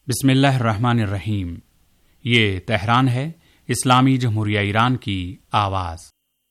बिस्मिल्लाहिर्रहमानिर्रहीम। ये तेहरान है, इस्लामी जमहूरिया ईरान की आवाज़।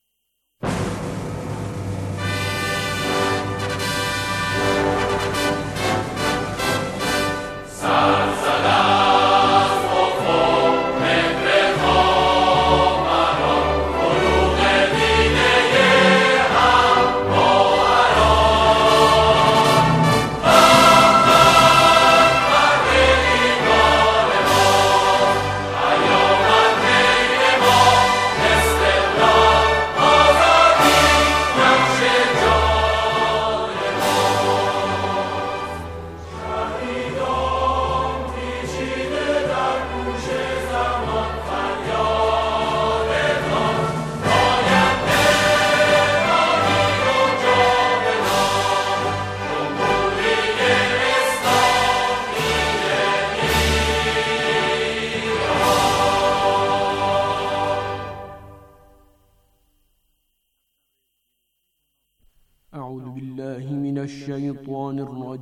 أعوذ بالله من الشيطان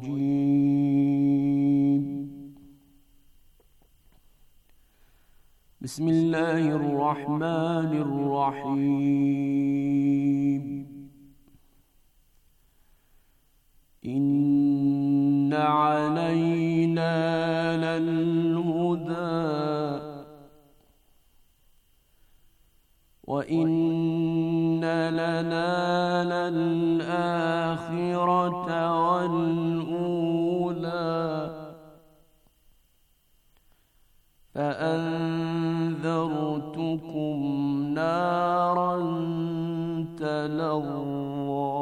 الرجيم. بسم الله الرحمن الرحيم. إن علينا للهدى وإن لنا للآخرة والأولى فأنذرتكم نارا تلظى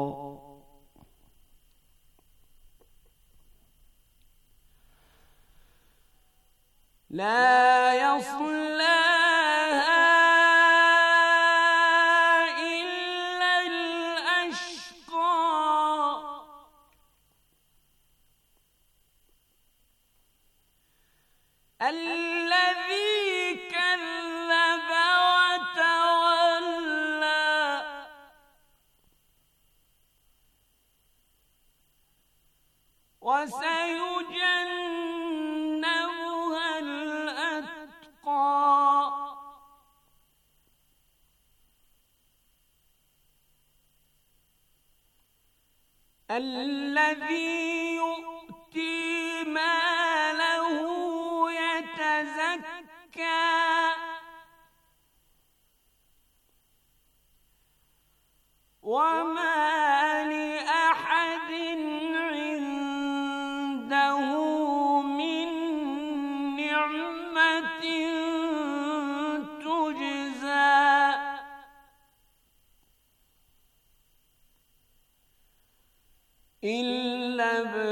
لا يصلى الذي كذب وتولى وسيجنبها الأتقى الذي يؤتي ماله يتزكى وما لأحد عنده من نعمة تجزى إلا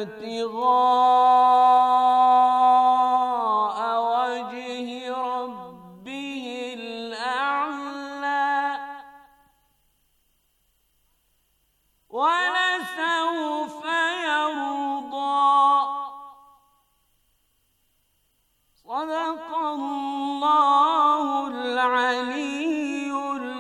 ابتغاء وجه ربه الأعلى ولسوف يرضى. صدق الله العلي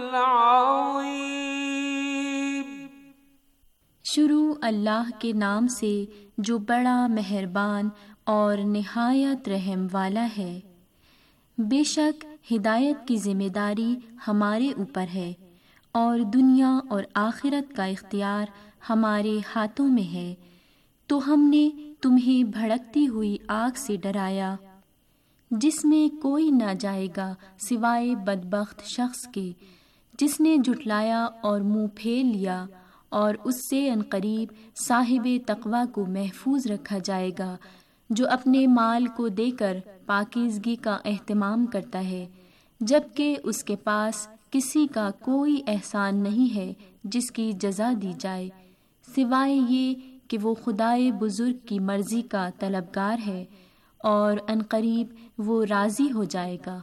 العظيم. शुरू अल्लाह के नाम से जो बड़ा मेहरबान और निहायत रहम वाला है। बेशक हिदायत की जिम्मेदारी हमारे ऊपर है और दुनिया और आखिरत का इख्तियार हमारे हाथों में है। तो हमने तुम्हें भड़कती हुई आग से डराया जिसमें कोई न जाएगा सिवाय बदबख्त शख्स के जिसने झुटलाया और मुंह फेर लिया, और उससे अनकरीब साहिबे तक़वा को महफूज रखा जाएगा जो अपने माल को देकर पाकीज़गी का एहतमाम करता है, जबकि उसके पास किसी का कोई एहसान नहीं है जिसकी जज़ा दी जाए, सिवाय ये कि वो खुदाए बुजुर्ग की मर्ज़ी का तलबगार है और अनकरीब वो राज़ी हो जाएगा।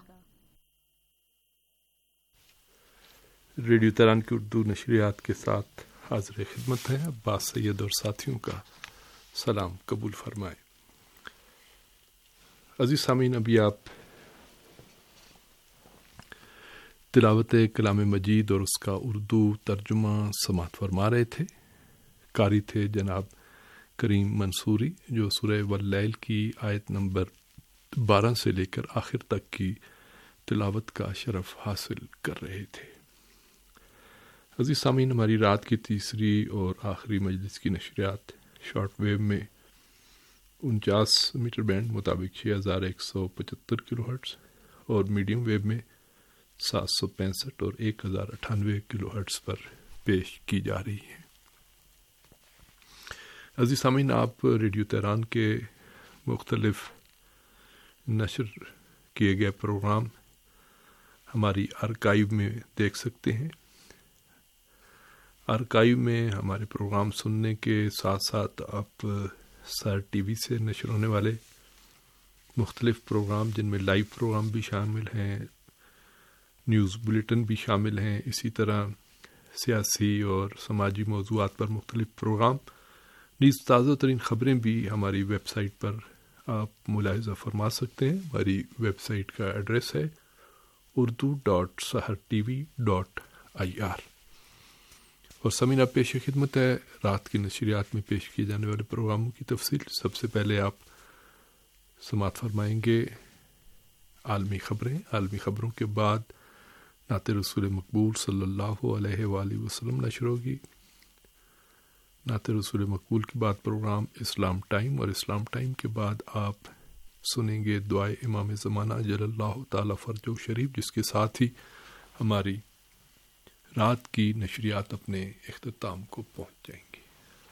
रेडियो तेहरान की उर्दू नशरियात के साथ हाज़िर खिदमत है अब्बास सैयद और साथियों का सलाम कबूल फरमाए। अज़ीज़ सामीन, अभी आप तिलावत कलाम मजीद और उसका उर्दू तर्जुमा समात फरमा रहे थे। कारी थे जनाब करीम मंसूरी, जो सूरह वल्लैल की आयत नंबर 12 سے لے کر آخر تک کی تلاوت کا شرف حاصل کر رہے تھے۔ عزیز سامعین، ہماری رات کی تیسری اور آخری مجلس کی نشریات شارٹ ویو میں 49 میٹر بینڈ مطابق 6175 کلو ہرٹز اور میڈیم ویو میں 765 اور 1098 کلو ہرٹز پر پیش کی جا رہی ہے۔ عزیز سامعین، آپ ریڈیو تہران کے مختلف نشر کیے گئے پروگرام ہماری آرکائیو میں دیکھ سکتے ہیں۔ آرکائیو میں ہمارے پروگرام سننے کے ساتھ ساتھ آپ سر ٹی وی سے نشر ہونے والے مختلف پروگرام، جن میں لائیو پروگرام بھی شامل ہیں، نیوز بلیٹن بھی شامل ہیں، اسی طرح سیاسی اور سماجی موضوعات پر مختلف پروگرام، نیز تازہ ترین خبریں بھی ہماری ویب سائٹ پر آپ ملاحظہ فرما سکتے ہیں۔ ہماری ویب سائٹ کا ایڈریس ہے urdu.sahartv.ir۔ اور سمینہ پیش خدمت ہے رات کی نشریات میں پیش کیے جانے والے پروگراموں کی تفصیل۔ سب سے پہلے آپ سماعت فرمائیں گے عالمی خبریں۔ عالمی خبروں کے بعد نعت رسول مقبول صلی اللہ علیہ وآلہ وسلم نشر ہوگی۔ نعت رسول مقبول کے بعد پروگرام اسلام ٹائم، اور اسلام ٹائم کے بعد آپ سنیں گے دعائے امام زمانہ جل اللہ تعالی فرجہ شریف، جس کے ساتھ ہی ہماری رات کی نشریات اپنے اختتام کو پہنچ جائیں گی۔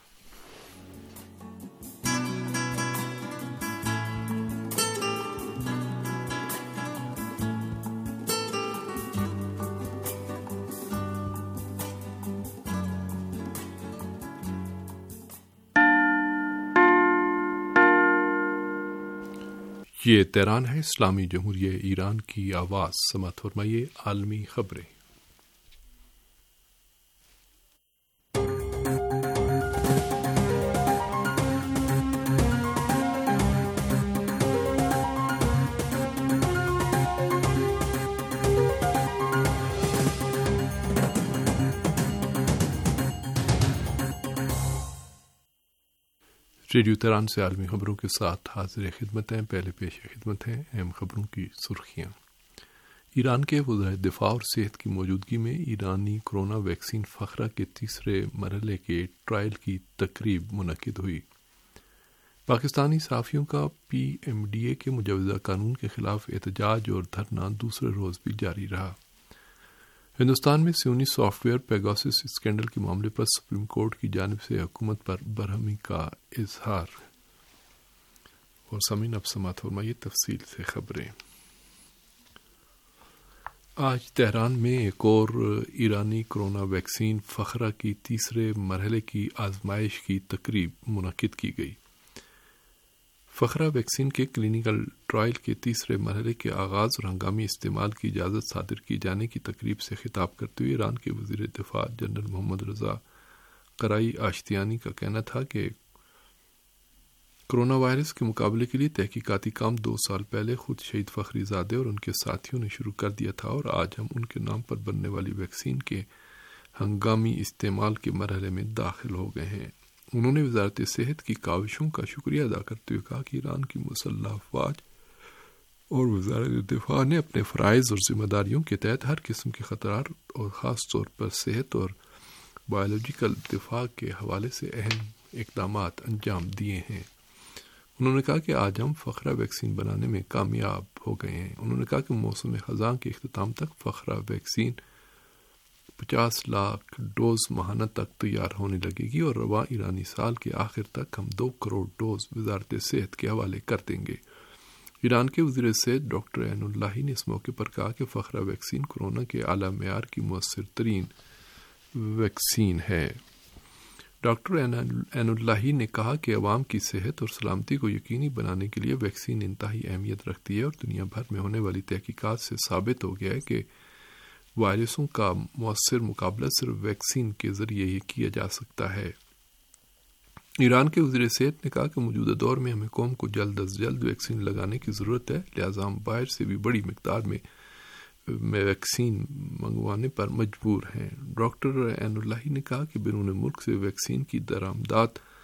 یہ تہران ہے، اسلامی جمہوریہ ایران کی آواز۔ سماعت فرمائیے عالمی خبریں۔ ریڈیو تہران سے عالمی خبروں کے ساتھ حاضر خدمت ہیں۔ پہلے پیش خدمت ہیں اہم خبروں کی سرخیاں۔ ایران کے وزرائے دفاع اور صحت کی موجودگی میں ایرانی کرونا ویکسین فخرہ کے تیسرے مرحلے کے ٹرائل کی تقریب منعقد ہوئی۔ پاکستانی صحافیوں کا پی ایم ڈی اے کے مجوزہ قانون کے خلاف احتجاج اور دھرنا دوسرے روز بھی جاری رہا۔ ہندوستان میں صہیونی سافٹ ویئر پیگاسس اسکینڈل کے معاملے پر سپریم کورٹ کی جانب سے حکومت پر برہمی کا اظہار۔ اور سامعین، اب سماعت فرمائیے تفصیل سے خبریں۔ آج تہران میں ایک اور ایرانی کرونا ویکسین فخرہ کی تیسرے مرحلے کی آزمائش کی تقریب منعقد کی گئی۔ فخرہ ویکسین کے کلینکل ٹرائل کے تیسرے مرحلے کے آغاز اور ہنگامی استعمال کی اجازت صادر کی جانے کی تقریب سے خطاب کرتے ہوئے ایران کے وزیر دفاع جنرل محمد رضا قرعی آشتیانی کا کہنا تھا کہ کرونا وائرس کے مقابلے کے لیے تحقیقاتی کام 2 سال پہلے خود شہید فخری زادے اور ان کے ساتھیوں نے شروع کر دیا تھا، اور آج ہم ان کے نام پر بننے والی ویکسین کے ہنگامی استعمال کے مرحلے میں داخل ہو گئے ہیں۔ انہوں نے وزارت صحت کی کاوشوں کا شکریہ ادا کرتے ہوئے کہا کہ ایران کی مسلح افواج اور وزارت دفاع نے اپنے فرائض اور ذمہ داریوں کے تحت ہر قسم کے خطرات اور خاص طور پر صحت اور بایولوجیکل دفاع کے حوالے سے اہم اقدامات انجام دیے ہیں۔ انہوں نے کہا کہ آج ہم فخرہ ویکسین بنانے میں کامیاب ہو گئے ہیں۔ انہوں نے کہا کہ موسم خزاں کے اختتام تک فخرہ ویکسین 50 لاکھ ڈوز ماہانہ تک تیار ہونے لگے گی، اور رواں ایرانی سال کے آخر تک ہم 2 کروڑ ڈوز وزارت صحت کے حوالے کر دیں گے۔ ایران کے وزیر صحت ڈاکٹر عین اللہی نے اس موقع پر کہا کہ فخرہ ویکسین کورونا کے اعلیٰ معیار کی مؤثر ترین ویکسین ہے۔ ڈاکٹر عین اللہی نے کہا کہ عوام کی صحت اور سلامتی کو یقینی بنانے کے لیے ویکسین انتہائی اہمیت رکھتی ہے، اور دنیا بھر میں ہونے والی تحقیقات سے ثابت ہو گیا ہے کہ وائرسوں کا مؤثر مقابلہ صرف ویکسین کے ذریعے ہی کیا جا سکتا ہے۔ ایران کے وزیر صحت نے کہا کہ موجودہ دور میں ہمیں قوم کو جلد از جلد ویکسین لگانے کی ضرورت ہے، لہذا ہم باہر سے بھی بڑی مقدار میں ویکسین منگوانے پر مجبور ہیں۔ ڈاکٹر عین اللہی نے کہا کہ بیرون ملک سے ویکسین کی درآمدات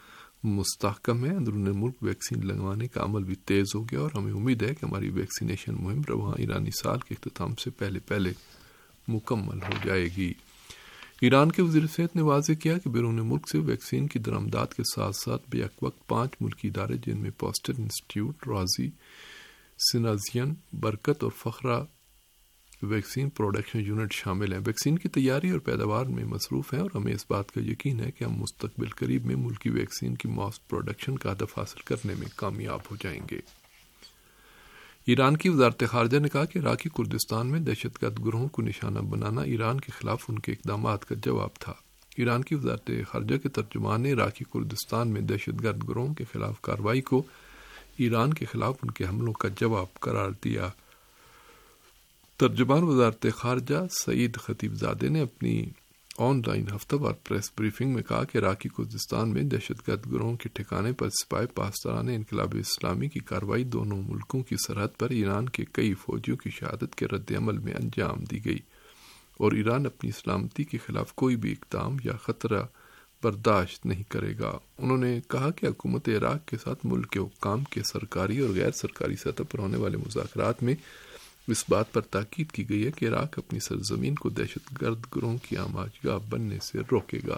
مستحکم ہے. اندرون ملک ویکسین لگوانے کا عمل بھی تیز ہو گیا اور ہمیں امید ہے کہ ہماری ویکسینیشن مہم رواں ایرانی سال کے اختتام سے پہلے مکمل ہو جائے گی. ایران کے وزیر صحت نے واضح کیا کہ بیرون ملک سے ویکسین کی درآمدات کے ساتھ ساتھ بیک وقت 5 ملکی ادارے جن میں پاسٹر انسٹیٹیوٹ، رازی، سنازین، برکت اور فخرہ ویکسین پروڈکشن یونٹ شامل ہیں، ویکسین کی تیاری اور پیداوار میں مصروف ہیں اور ہمیں اس بات کا یقین ہے کہ ہم مستقبل قریب میں ملکی ویکسین کی ماس پروڈکشن کا ہدف حاصل کرنے میں کامیاب ہو جائیں گے. ایران کی وزارت خارجہ نے کہا کہ عراقی کردستان میں دہشت گرد گروہوں کو نشانہ بنانا ایران کے خلاف ان کے اقدامات کا جواب تھا. ایران کی وزارت خارجہ کے ترجمان نے عراقی کردستان میں دہشت گرد گروہوں کے خلاف کارروائی کو ایران کے خلاف ان کے حملوں کا جواب قرار دیا. ترجمان وزارت خارجہ سعید خطیب زادے نے اپنی آن لائن ہفتہ وار پریس بریفنگ میں کہا کہ عراقی کردستان میں دہشت گرد گروہوں کے ٹھکانے پر سپاہی پاسداران انقلاب اسلامی کی کارروائی دونوں ملکوں کی سرحد پر ایران کے کئی فوجیوں کی شہادت کے رد عمل میں انجام دی گئی اور ایران اپنی سلامتی کے خلاف کوئی بھی اقدام یا خطرہ برداشت نہیں کرے گا. انہوں نے کہا کہ حکومت عراق کے ساتھ ملک کے حکام کے سرکاری اور غیر سرکاری سطح پر ہونے والے مذاکرات میں اس بات پر تاکید کی گئی ہے کہ عراق اپنی سرزمین کو دہشت گرد گروہوں کی آماجگاہ بننے سے روکے گا.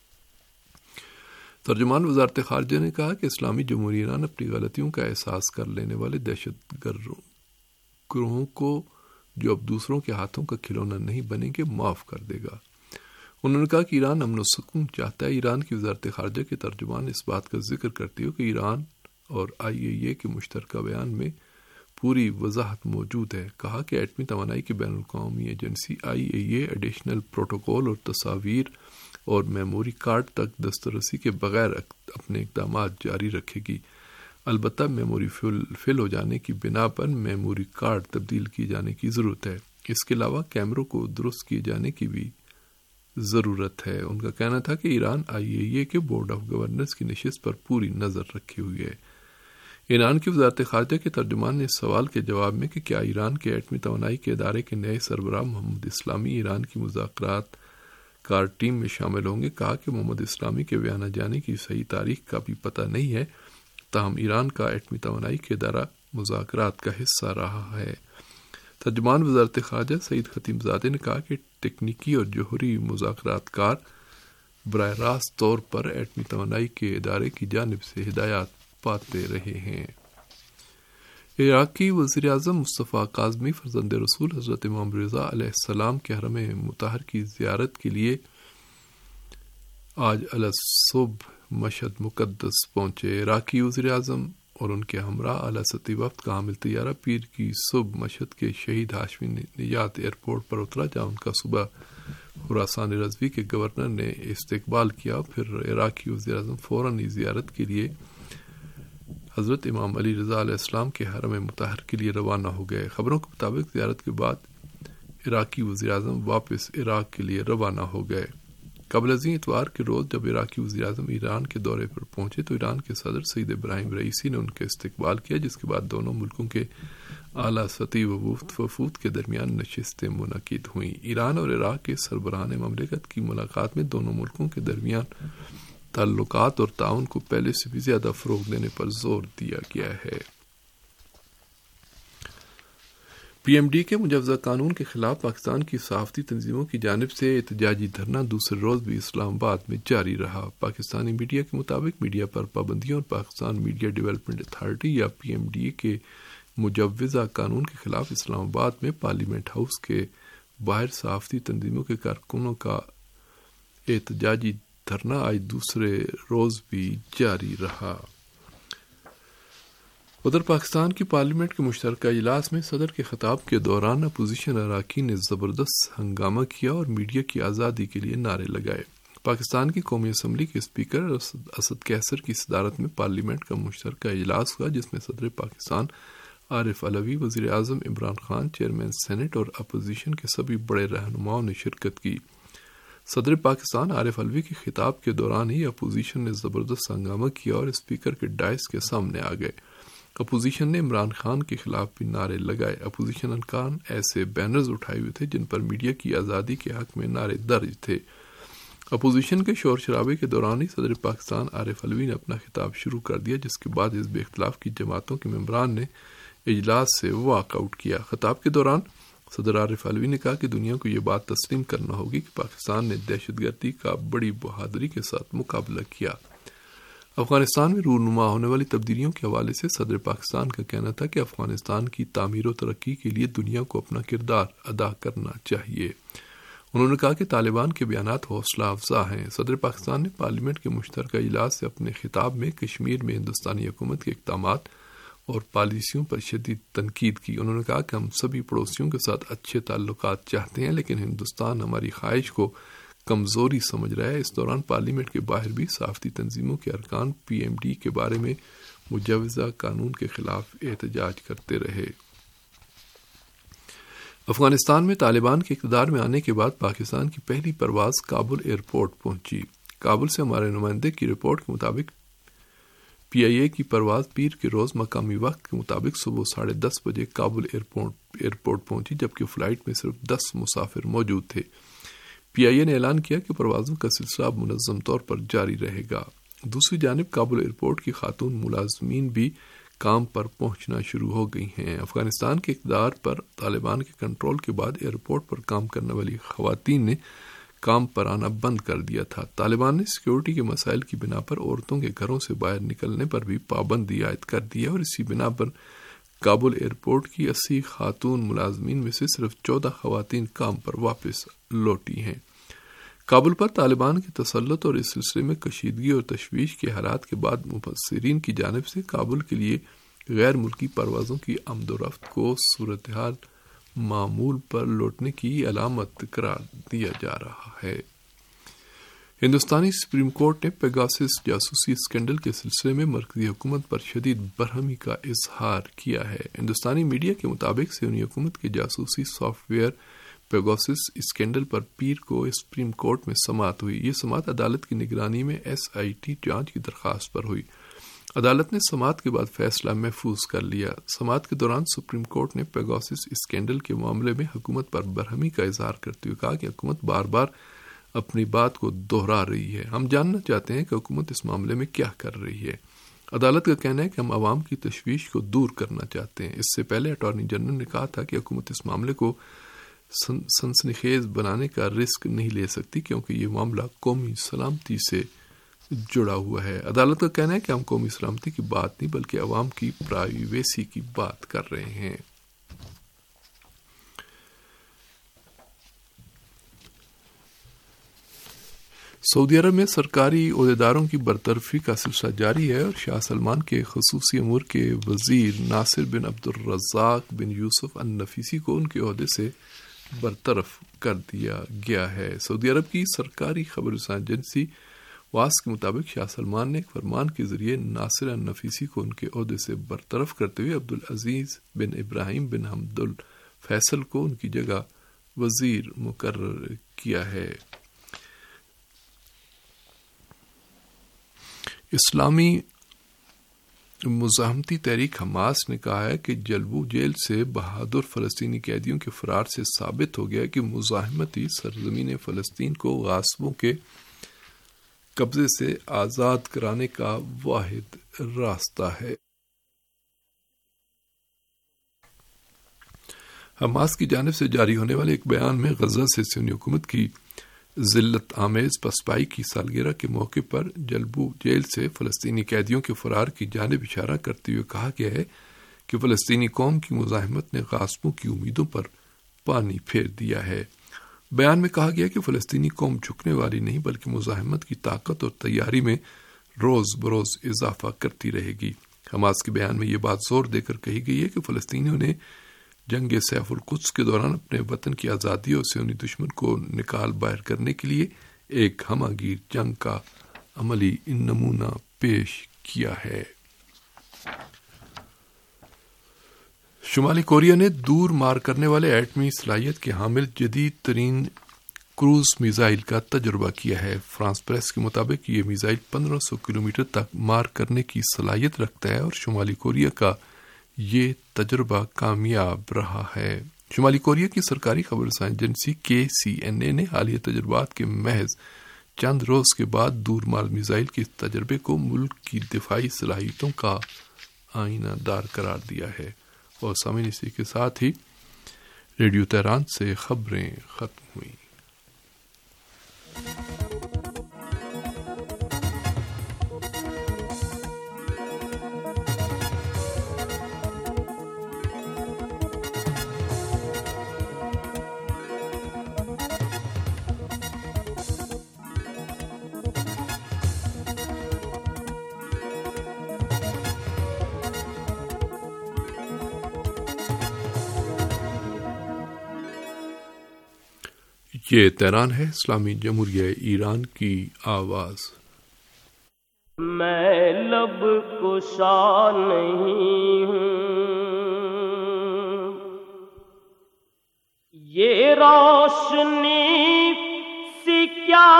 ترجمان وزارت خارجہ نے کہا کہ اسلامی جمہوریہ ایران اپنی غلطیوں کا احساس کر لینے والے دہشت گرد گروہوں کو جو اب دوسروں کے ہاتھوں کا کھلونا نہیں بنیں گے معاف کر دے گا. انہوں نے کہا کہ ایران امن و سکون چاہتا ہے. ایران کی وزارت خارجہ کے ترجمان نے اس بات کا ذکر کرتے ہوئے کہ ایران اور IAEA کے مشترکہ بیان میں پوری وضاحت موجود ہے. کہا کہ ایٹمی توانائی کی بین الاقوامی ایجنسی IAEA ایڈیشنل پروٹوکول اور تصاویر اور میموری کارڈ تک دسترسی کے بغیر اپنے اقدامات جاری رکھے گی. البتہ میموری فل ہو جانے کی بنا پر میموری کارڈ تبدیل کیے جانے کی ضرورت ہے. اس کے علاوہ کیمروں کو درست کیے جانے کی بھی ضرورت ہے. ان کا کہنا تھا کہ ایران IAEA کے بورڈ آف گورنرز کی نشست پر پوری نظر رکھے ہوئی ہے. ایران کی وزارت خارجہ کے ترجمان نے اس سوال کے جواب میں کہ کیا ایران کے ایٹمی توانائی کے ادارے کے نئے سربراہ محمد اسلامی ایران کی مذاکرات کار ٹیم میں شامل ہوں گے، کہا کہ محمد اسلامی کے ویانا جانے کی صحیح تاریخ کا بھی پتہ نہیں ہے، تاہم ایران کا ایٹمی توانائی کے ادارہ مذاکرات کا حصہ رہا ہے. ترجمان وزارت خارجہ سعید خطیب زادے نے کہا کہ تکنیکی اور جوہری مذاکرات کار براہ راست طور پر ایٹمی توانائی کے ادارے کی جانب سے ہدایات پاتے رہے ہیں. عراقی وزیر اعظم مصطفیٰ کاظمی فرزند رسول حضرت امام رضا علیہ السلام کے حرم مطہر کی زیارت کے لیے آج صبح مشہد مقدس پہنچے. عراقی وزیر اعظم اور ان کے ہمراہ اعلیٰ سطحی وفد کا حامل طیارہ پیر کی صبح مشہد کے شہید ہاشمی نجات ایئرپورٹ پر اترا، جہاں ان کا صبح خراسان رضوی کے گورنر نے استقبال کیا. پھر عراقی وزیر اعظم فوراً زیارت کے لیے حضرت امام علی رضا علیہ السلام کے حرم مطہر کے لیے روانہ ہو گئے. خبروں کے مطابق زیارت کے بعد عراقی وزیر اعظم واپس عراق کے لیے روانہ ہو گئے. قبل ازیں اتوار کے روز جب عراقی وزیر اعظم ایران کے دورے پر پہنچے تو ایران کے صدر سید ابراہیم رئیسی نے ان کا استقبال کیا، جس کے بعد دونوں ملکوں کے اعلیٰ سطحی وفود کے درمیان نشستیں منعقد ہوئیں. ایران اور عراق کے سربراہان مملکت کی ملاقات میں دونوں ملکوں کے درمیان تعلقات اور تعاون کو پہلے سے بھی زیادہ فروغ دینے پر زور دیا گیا ہے. PMD کے مجوزہ قانون کے خلاف پاکستان کی صحافتی تنظیموں کی جانب سے احتجاجی دھرنا دوسرے روز بھی اسلام آباد میں جاری رہا. پاکستانی میڈیا کے مطابق میڈیا پر پابندیوں اور پاکستان میڈیا ڈیولپمنٹ اتھارٹی یا PMD کے مجوزہ قانون کے خلاف اسلام آباد میں پارلیمنٹ ہاؤس کے باہر صحافتی تنظیموں کے کارکنوں کا احتجاجی دھرنا آج دوسرے روز بھی جاری رہا. ادھر پاکستان کی پارلیمنٹ کے مشترکہ اجلاس میں صدر کے خطاب کے دوران اپوزیشن اراکین نے زبردست ہنگامہ کیا اور میڈیا کی آزادی کے لیے نعرے لگائے. پاکستان کی قومی اسمبلی کے اسپیکر اسد قیصر کی صدارت میں پارلیمنٹ کا مشترکہ اجلاس ہوا، جس میں صدر پاکستان عارف علوی، وزیر اعظم عمران خان، چیئرمین سینٹ اور اپوزیشن کے سبھی بڑے رہنماؤں نے شرکت کی. صدر پاکستان عارف علوی کے خطاب کے دوران ہی اپوزیشن نے زبردست ہنگامہ کیا اور اسپیکر کے ڈائس کے سامنے آ گئے. اپوزیشن نے عمران خان کے خلاف بھی نعرے لگائے. اپوزیشن ارکان ایسے بینرز اٹھائے ہوئے تھے جن پر میڈیا کی آزادی کے حق میں نعرے درج تھے. اپوزیشن کے شور شرابے کے دوران ہی صدر پاکستان عارف علوی نے اپنا خطاب شروع کر دیا، جس کے بعد حزب اختلاف کی جماعتوں کے ممبران نے اجلاس سے واک آؤٹ کیا۔ خطاب کے دوران صدر عارف علوی نے کہا کہ دنیا کو یہ بات تسلیم کرنا ہوگی کہ پاکستان نے دہشت گردی کا بڑی بہادری کے ساتھ مقابلہ کیا۔ افغانستان میں رونما ہونے والی تبدیلیوں کے حوالے سے صدر پاکستان کا کہنا تھا کہ افغانستان کی تعمیر و ترقی کے لیے دنیا کو اپنا کردار ادا کرنا چاہیے۔ انہوں نے کہا کہ طالبان کے بیانات حوصلہ افزا ہیں۔ صدر پاکستان نے پارلیمنٹ کے مشترکہ اجلاس سے اپنے خطاب میں کشمیر میں ہندوستانی حکومت کے اقدامات اور پالیسیوں پر شدید تنقید کی۔ انہوں نے کہا کہ ہم سبھی پڑوسیوں کے ساتھ اچھے تعلقات چاہتے ہیں، لیکن ہندوستان ہماری خواہش کو کمزوری سمجھ رہا ہے۔ اس دوران پارلیمنٹ کے باہر بھی صحافتی تنظیموں کے ارکان PMD کے بارے میں مجوزہ قانون کے خلاف احتجاج کرتے رہے۔ افغانستان میں طالبان کے اقتدار میں آنے کے بعد پاکستان کی پہلی پرواز کابل ایئرپورٹ پہنچی۔ کابل سے ہمارے نمائندے کی رپورٹ کے مطابق PIA کی پرواز پیر کے روز مقامی وقت کے مطابق صبح 10:30 بجے کابل ایئرپورٹ پہنچی، جبکہ فلائٹ میں صرف 10 مسافر موجود تھے۔ PIA نے اعلان کیا کہ پروازوں کا سلسلہ اب منظم طور پر جاری رہے گا۔ دوسری جانب کابل ایئرپورٹ کی خاتون ملازمین بھی کام پر پہنچنا شروع ہو گئی ہیں۔ افغانستان کے اقتدار پر طالبان کے کنٹرول کے بعد ایئرپورٹ پر کام کرنے والی خواتین نے کام پر آنا بند کر دیا تھا۔ طالبان نے سیکیورٹی کے مسائل کی بنا پر عورتوں کے گھروں سے باہر نکلنے پر بھی پابندی عائد کر دی ہے، اور اسی بنا پر کابل ایئرپورٹ کی 80 خاتون ملازمین میں سے صرف 14 خواتین کام پر واپس لوٹی ہیں۔ کابل پر طالبان کے تسلط اور اس سلسلے میں کشیدگی اور تشویش کے حالات کے بعد مفسرین کی جانب سے کابل کے لیے غیر ملکی پروازوں کی آمد و رفت کو صورتحال معمول پر لوٹنے کی علامت قرار دیا جا رہا ہے۔ ہندوستانی سپریم کورٹ نے پیگاسس جاسوسی اسکینڈل کے سلسلے میں مرکزی حکومت پر شدید برہمی کا اظہار کیا ہے۔ ہندوستانی میڈیا کے مطابق سیونی حکومت کے جاسوسی سافٹ ویئر پیگاسس اسکینڈل پر پیر کو سپریم کورٹ میں سماعت ہوئی۔ یہ سماعت عدالت کی نگرانی میں SIT جانچ کی درخواست پر ہوئی۔ عدالت نے سماعت کے بعد فیصلہ محفوظ کر لیا۔ سماعت کے دوران سپریم کورٹ نے پیگاسس اسکینڈل کے معاملے میں حکومت پر برہمی کا اظہار کرتے ہوئے کہا کہ حکومت بار بار اپنی بات کو دہرا رہی ہے۔ ہم جاننا چاہتے ہیں کہ حکومت اس معاملے میں کیا کر رہی ہے۔ عدالت کا کہنا ہے کہ ہم عوام کی تشویش کو دور کرنا چاہتے ہیں۔ اس سے پہلے اٹارنی جنرل نے کہا تھا کہ حکومت اس معاملے کو سنسنیخیز بنانے کا رسک نہیں لے سکتی، کیونکہ یہ معاملہ قومی سلامتی سے جڑا ہوا ہے۔ عدالت کا کہنا ہے کہ ہم قومی سلامتی کی بات نہیں بلکہ عوام کی پرائیویسی کی بات کر رہے ہیں۔ سعودی عرب میں سرکاری عہدیداروں کی برطرفی کا سلسلہ جاری ہے، اور شاہ سلمان کے خصوصی امور کے وزیر ناصر بن عبد الرزاق بن یوسف النفیسی کو ان کے عہدے سے برطرف کر دیا گیا ہے۔ سعودی عرب کی سرکاری خبر رساں ایجنسی واس کے مطابق شاہ سلمان نے ایک فرمان کے ذریعے ناصر النفیسی کو ان کے عہدے سے برطرف کرتے ہوئے عبدالعزیز بن ابراہیم بن حمد الفیصل کو ان کی جگہ وزیر مقرر کیا ہے۔ اسلامی مزاحمتی تحریک حماس نے کہا ہے کہ جلبو جیل سے بہادر فلسطینی قیدیوں کے فرار سے ثابت ہو گیا کہ مزاحمتی سرزمین فلسطین کو غاصبوں کے قبضے سے آزاد کرانے کا واحد راستہ ہے۔ حماس کی جانب سے جاری ہونے والے ایک بیان میں غزہ سے سیونی حکومت کی ذلت آمیز پسپائی کی سالگرہ کے موقع پر جلبو جیل سے فلسطینی قیدیوں کے فرار کی جانب اشارہ کرتے ہوئے کہا گیا ہے کہ فلسطینی قوم کی مزاحمت نے غاصبوں کی امیدوں پر پانی پھیر دیا ہے۔ بیان میں کہا گیا کہ فلسطینی قوم جھکنے والی نہیں بلکہ مزاحمت کی طاقت اور تیاری میں روز بروز اضافہ کرتی رہے گی۔ حماس کے بیان میں یہ بات زور دے کر کہی گئی ہے کہ فلسطینیوں نے جنگ سیف القدس کے دوران اپنے وطن کی آزادی اور سیونی دشمن کو نکال باہر کرنے کے لیے ایک ہمہ گیر جنگ کا عملی نمونہ پیش کیا ہے۔ شمالی کوریا نے دور مار کرنے والے ایٹمی صلاحیت کے حامل جدید ترین کروز میزائل کا تجربہ کیا ہے۔ فرانس پریس کے مطابق یہ میزائل 1500 کلومیٹر تک مار کرنے کی صلاحیت رکھتا ہے، اور شمالی کوریا کا یہ تجربہ کامیاب رہا ہے۔ شمالی کوریا کی سرکاری خبر رساں ایجنسی KCNA نے حالیہ تجربات کے محض چند روز کے بعد دور مار میزائل کے تجربے کو ملک کی دفاعی صلاحیتوں کا آئینہ دار قرار دیا ہے۔ اور سامعین، اسی کے ساتھ ہی ریڈیو تہران سے خبریں ختم ہوئیں۔ یہ تہران ہے، اسلامی جمہوریہ ایران کی آواز۔ میں لب کشا نہیں ہوں، یہ روشنی سی کیا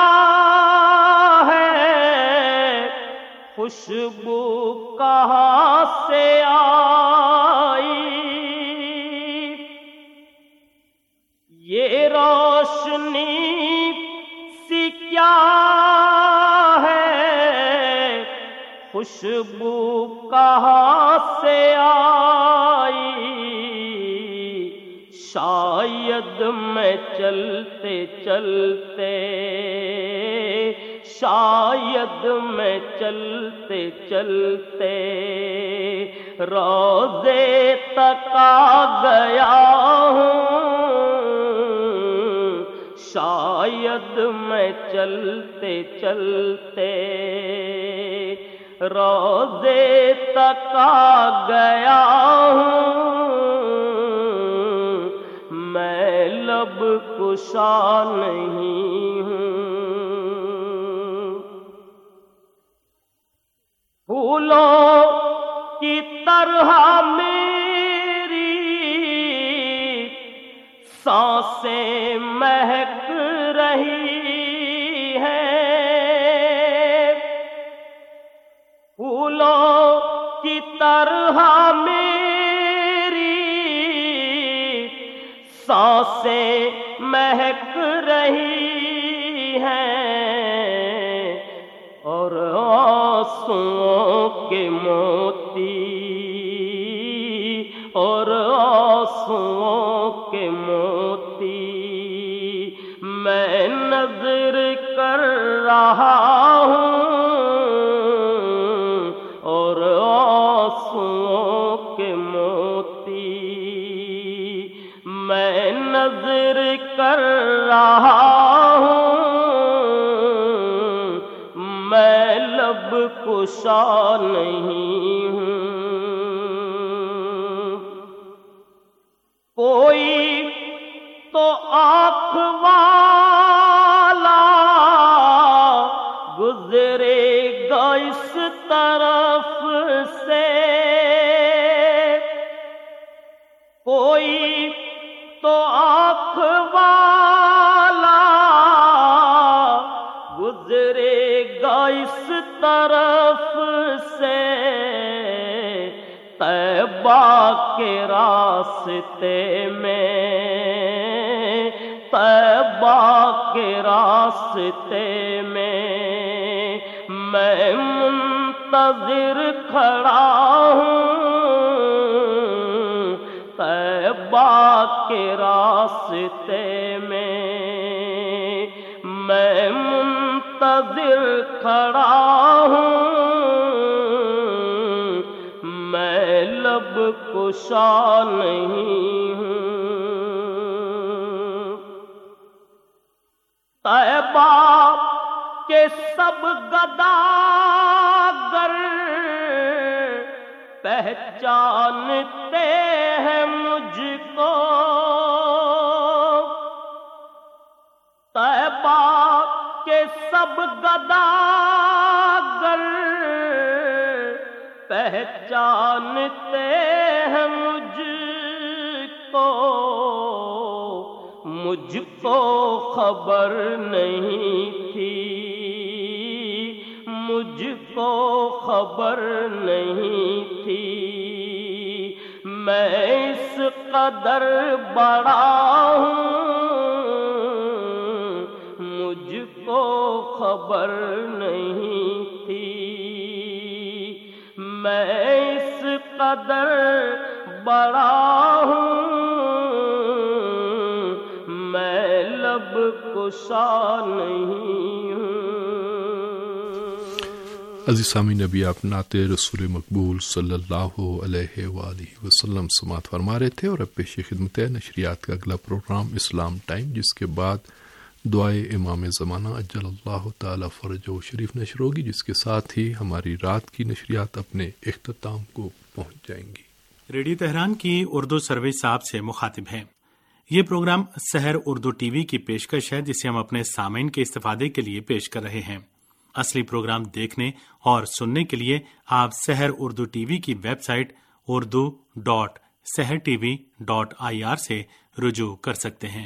ہے، خوشبو کہاں سے آئی، یہ روشنی سی کیا ہے، خوشبو کہاں سے آئی، شاید میں چلتے چلتے، شاید میں چلتے چلتے روضے تک آ گیا ہوں، شاید میں چلتے چلتے روضے تک آ گیا ہوں، میں لب کشا نہیں ہوں، پھولوں کی طرح میری سانسیں مہک رہی ہیں، پھولوں کی طرح میری سانسیں مہک رہی ہیں، اور آنسوؤں کے موتی، اور آنسوؤں کے موتی میں نظر کر رہا ہوں، اور آنسوؤں کے موتی میں نظر کر رہا ہوں، میں لب کشا نہیں ہوں، کوئی تو آنکھ والا گزرے گا اس طرف سے، کوئی تو آنکھ والا گزرے گا اس طرف سے، طیبہ کے راستے میں، طیبہ کے راستے میں میں منتظر کھڑا ہوں، طیبہ کے راستے میں میں منتظر کھڑا ہوں، میں لب کشا نہیں ہوں، طیبہ کے سب گداگر پہچانتے ہیں مجھ کو، طیبہ کے سب گداگر پہچانتے ہیں مجھ کو خبر نہیں تھی، مجھ کو خبر نہیں تھی، میں اس قدر بڑا ہوں، مجھ کو خبر خبر نہیں تھی، میں اس قدر بڑا ہوں، میں لب کشا نہیں ہوں۔ عزیز سامعین، ابھی آپ نعت رسول مقبول صلی اللہ علیہ وآلہ وسلم سماعت فرما رہے تھے، اور اب پیش خدمت ہے نشریات کا اگلا پروگرام اسلام ٹائم، جس کے بعد دعائے امام زمانہ اجل اللہ تعالی فرجہ شریف نشر ہوگی، جس کے ساتھ ہی ہماری رات کی نشریات اپنے اختتام کو پہنچ جائیں گی۔ ریڈیو تہران کی اردو سروس آپ سے مخاطب ہے۔ یہ program Sahar Urdu T V کی پیشکش ہے، جسے ہم اپنے سامعین کے استفادے کے لیے پیش کر رہے ہیں۔ اصلی پروگرام دیکھنے اور سننے کے لیے آپ سحر اردو ٹی وی کی ویب سائٹ urdu.sehrtv.ir سے رجوع کر سکتے ہیں۔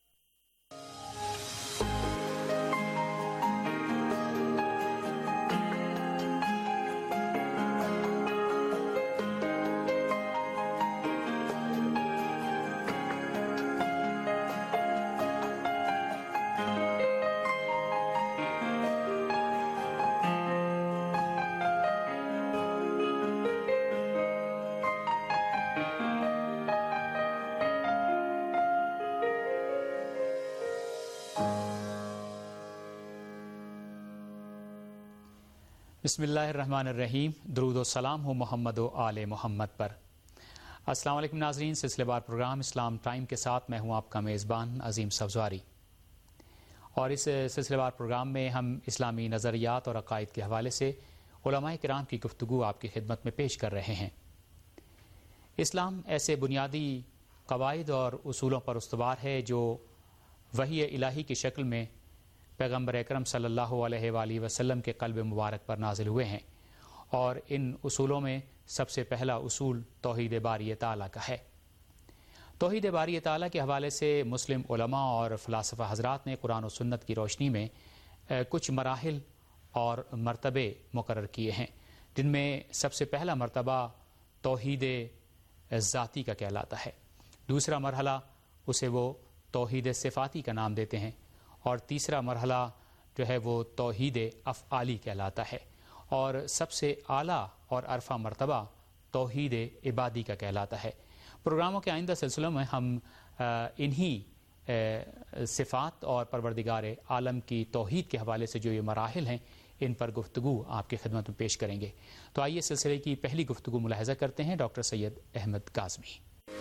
بسم اللہ الرحمن الرحیم، درود و سلام ہو محمد و آل محمد پر۔ السلام علیکم ناظرین، سلسلے وار پروگرام اسلام ٹائم کے ساتھ میں ہوں آپ کا میزبان عظیم سبزواری، اور اس سلسلے وار پروگرام میں ہم اسلامی نظریات اور عقائد کے حوالے سے علماء کرام کی گفتگو آپ کی خدمت میں پیش کر رہے ہیں۔ اسلام ایسے بنیادی قواعد اور اصولوں پر استوار ہے جو وحی الہی کی شکل میں پیغمبر اکرم صلی اللہ علیہ وآلہ وسلم کے قلب مبارک پر نازل ہوئے ہیں، اور ان اصولوں میں سب سے پہلا اصول توحید باری تعالیٰ کا ہے۔ توحید باری تعالیٰ کے حوالے سے مسلم علماء اور فلاسفہ حضرات نے قرآن و سنت کی روشنی میں کچھ مراحل اور مرتبے مقرر کیے ہیں، جن میں سب سے پہلا مرتبہ توحید ذاتی کا کہلاتا ہے، دوسرا مرحلہ اسے وہ توحید صفاتی کا نام دیتے ہیں، اور تیسرا مرحلہ جو ہے وہ توحید افعالی کہلاتا ہے، اور سب سے اعلیٰ اور عرفہ مرتبہ توحید عبادی کا کہلاتا ہے۔ پروگراموں کے آئندہ سلسلوں میں ہم انہی صفات اور پروردگار عالم کی توحید کے حوالے سے جو یہ مراحل ہیں، ان پر گفتگو آپ کی خدمت میں پیش کریں گے۔ تو آئیے سلسلے کی پہلی گفتگو ملاحظہ کرتے ہیں ڈاکٹر سید احمد کاظمی۔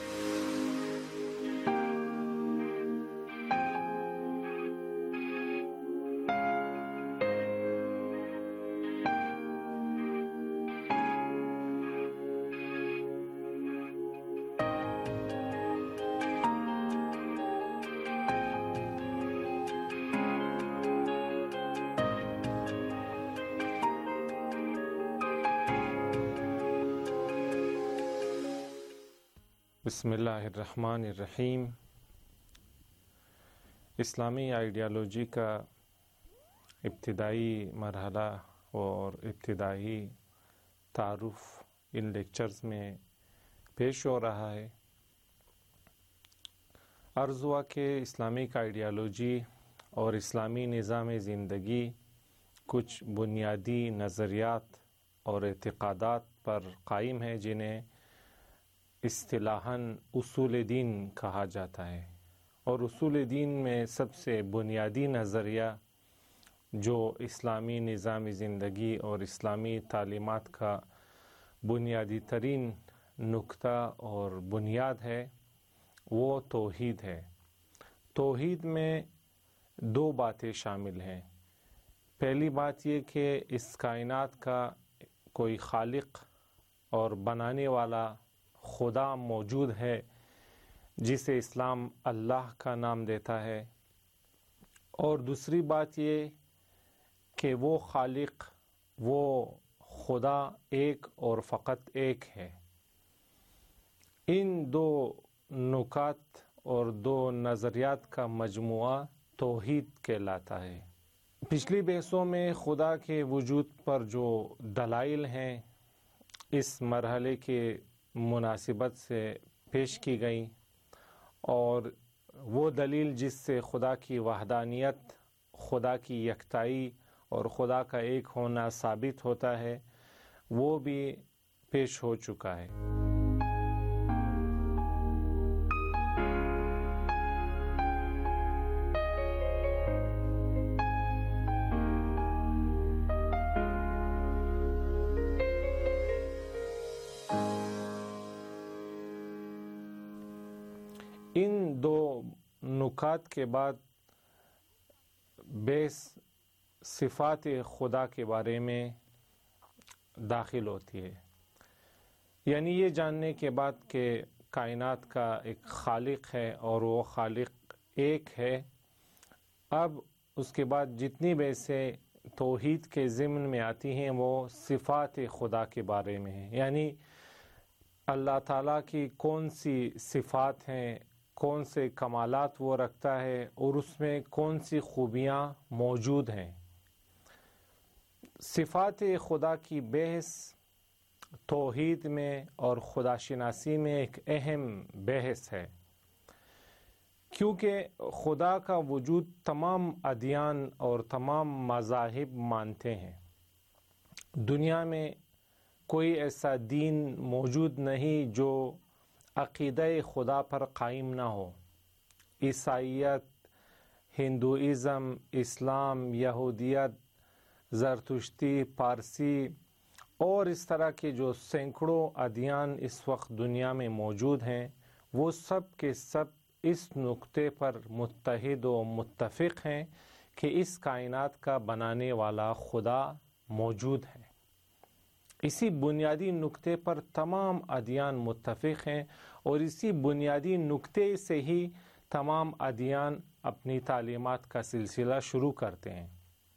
بسم اللہ الرحمن الرحیم۔ اسلامی آئیڈیالوجی کا ابتدائی مرحلہ اور ابتدائی تعارف ان لیکچرز میں پیش ہو رہا ہے۔ عرض ہوا کہ اسلامک آئیڈیالوجی اور اسلامی نظام زندگی کچھ بنیادی نظریات اور اعتقادات پر قائم ہے، جنہیں اصطلاحاً اصول دین کہا جاتا ہے، اور اصول دین میں سب سے بنیادی نظریہ جو اسلامی نظام زندگی اور اسلامی تعلیمات کا بنیادی ترین نقطہ اور بنیاد ہے، وہ توحید ہے۔ توحید میں دو باتیں شامل ہیں۔ پہلی بات یہ کہ اس کائنات کا کوئی خالق اور بنانے والا خدا موجود ہے، جسے اسلام اللہ کا نام دیتا ہے، اور دوسری بات یہ کہ وہ خالق، وہ خدا ایک اور فقط ایک ہے۔ ان دو نکات اور دو نظریات کا مجموعہ توحید کہلاتا ہے۔ پچھلی بحثوں میں خدا کے وجود پر جو دلائل ہیں اس مرحلے کے مناسبت سے پیش کی گئیں، اور وہ دلیل جس سے خدا کی وحدانیت، خدا کی یکتائی اور خدا کا ایک ہونا ثابت ہوتا ہے، وہ بھی پیش ہو چکا ہے۔ ان دو نکات کے بعد بحث صفات خدا کے بارے میں داخل ہوتی ہے، یعنی یہ جاننے کے بعد کہ کائنات کا ایک خالق ہے اور وہ خالق ایک ہے، اب اس کے بعد جتنی بحثیں توحید کے ضمن میں آتی ہیں وہ صفات خدا کے بارے میں ہیں، یعنی اللہ تعالیٰ کی کون سی صفات ہیں، کون سے کمالات وہ رکھتا ہے اور اس میں کون سی خوبیاں موجود ہیں۔ صفات خدا کی بحث توحید میں اور خدا شناسی میں ایک اہم بحث ہے، کیونکہ خدا کا وجود تمام ادیان اور تمام مذاہب مانتے ہیں۔ دنیا میں کوئی ایسا دین موجود نہیں جو عقیدہ خدا پر قائم نہ ہو۔ عیسائیت، ہندوازم، اسلام، یہودیت، زرتشتی، پارسی اور اس طرح کے جو سینکڑوں ادیان اس وقت دنیا میں موجود ہیں، وہ سب کے سب اس نقطے پر متحد و متفق ہیں کہ اس کائنات کا بنانے والا خدا موجود ہے۔ اسی بنیادی نقطے پر تمام ادیان متفق ہیں اور اسی بنیادی نقطے سے ہی تمام ادیان اپنی تعلیمات کا سلسلہ شروع کرتے ہیں۔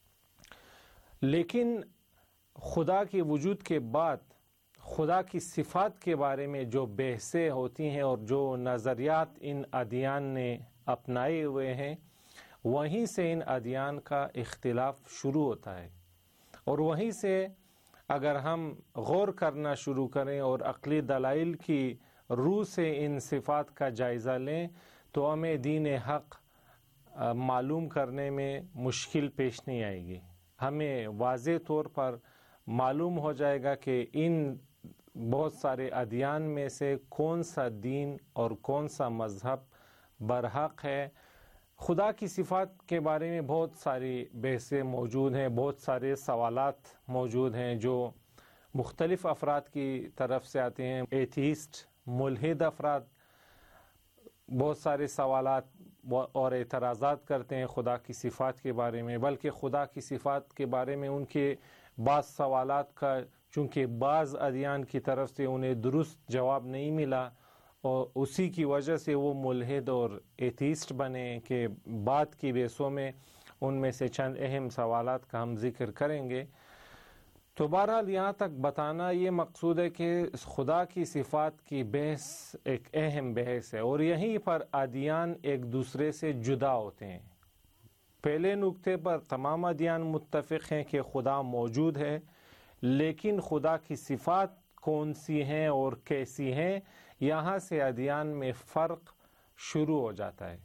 لیکن خدا کے وجود کے بعد خدا کی صفات کے بارے میں جو بحثیں ہوتی ہیں اور جو نظریات ان ادیان نے اپنائے ہوئے ہیں، وہیں سے ان ادیان کا اختلاف شروع ہوتا ہے، اور وہیں سے اگر ہم غور کرنا شروع کریں اور عقلی دلائل کی روح سے ان صفات کا جائزہ لیں تو ہمیں دین حق معلوم کرنے میں مشکل پیش نہیں آئے گی۔ ہمیں واضح طور پر معلوم ہو جائے گا کہ ان بہت سارے ادیان میں سے کون سا دین اور کون سا مذہب برحق ہے۔ خدا کی صفات کے بارے میں بہت ساری بحثیں موجود ہیں، بہت سارے سوالات موجود ہیں جو مختلف افراد کی طرف سے آتے ہیں۔ ایتھیسٹ، ملحد افراد بہت سارے سوالات اور اعتراضات کرتے ہیں خدا کی صفات کے بارے میں، بلکہ خدا کی صفات کے بارے میں ان کے بعض سوالات کا چونکہ بعض ادیان کی طرف سے انہیں درست جواب نہیں ملا، اور اسی کی وجہ سے وہ ملحد اور ایتھیسٹ بنے، کہ بعد کی بحثوں میں ان میں سے چند اہم سوالات کا ہم ذکر کریں گے۔ تو بہرحال یہاں تک بتانا یہ مقصود ہے کہ خدا کی صفات کی بحث ایک اہم بحث ہے، اور یہیں پر ادیان ایک دوسرے سے جدا ہوتے ہیں۔ پہلے نقطے پر تمام ادیان متفق ہیں کہ خدا موجود ہے، لیکن خدا کی صفات کون سی ہیں اور کیسی ہیں، یہاں سے ادیان میں فرق شروع ہو جاتا ہے۔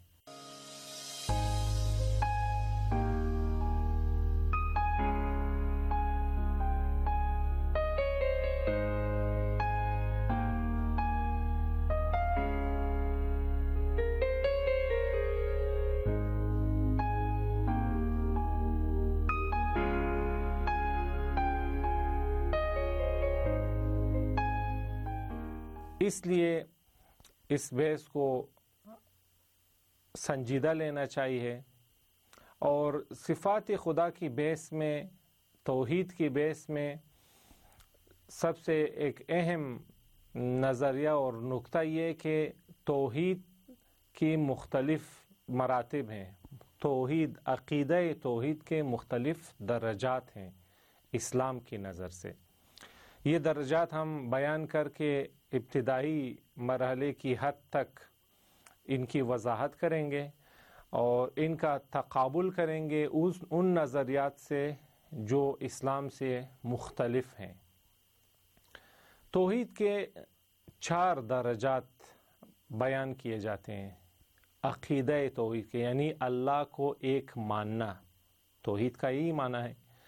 اس لیے اس بحث کو سنجیدہ لینا چاہیے، اور صفات خدا کی بحث میں، توحید کی بحث میں سب سے ایک اہم نظریہ اور نقطہ یہ کہ توحید کی مختلف مراتب ہیں۔ توحید، عقیدہ توحید کے مختلف درجات ہیں اسلام کی نظر سے۔ یہ درجات ہم بیان کر کے ابتدائی مرحلے کی حد تک ان کی وضاحت کریں گے اور ان کا تقابل کریں گے ان نظریات سے جو اسلام سے مختلف ہیں۔ توحید کے 4 درجات بیان کیے جاتے ہیں۔ عقیدہ توحید کے، یعنی اللہ کو ایک ماننا، توحید کا یہی معنی ہے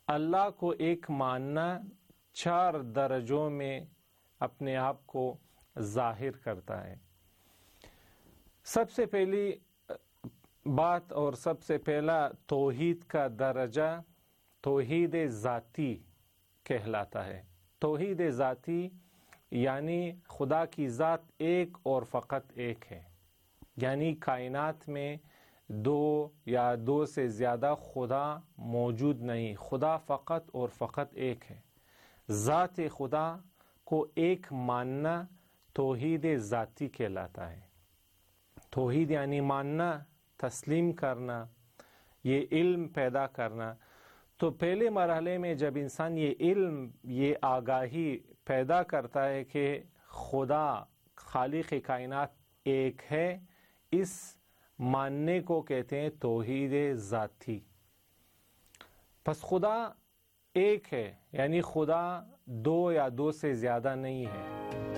اللہ کو ایک ماننا 4 درجوں میں اپنے آپ کو ظاہر کرتا ہے. سب سے پہلی بات اور سب سے پہلا توحید کا درجہ توحید ذاتی کہلاتا ہے. توحید ذاتی یعنی خدا کی ذات ایک اور فقط ایک ہے، یعنی کائنات میں 2 یا 2 سے زیادہ خدا موجود نہیں، خدا فقط اور فقط ایک ہے. ذات خدا کو ایک ماننا توحید ذاتی کہلاتا ہے. توحید یعنی ماننا، تسلیم کرنا، یہ علم پیدا کرنا. تو پہلے مرحلے میں جب انسان یہ علم، یہ آگاہی پیدا کرتا ہے کہ خدا خالق کائنات ایک ہے، اس ماننے کو کہتے ہیں توحید ذاتی. پس خدا ایک ہے، یعنی خدا 2 یا 2 سے زیادہ نہیں ہے.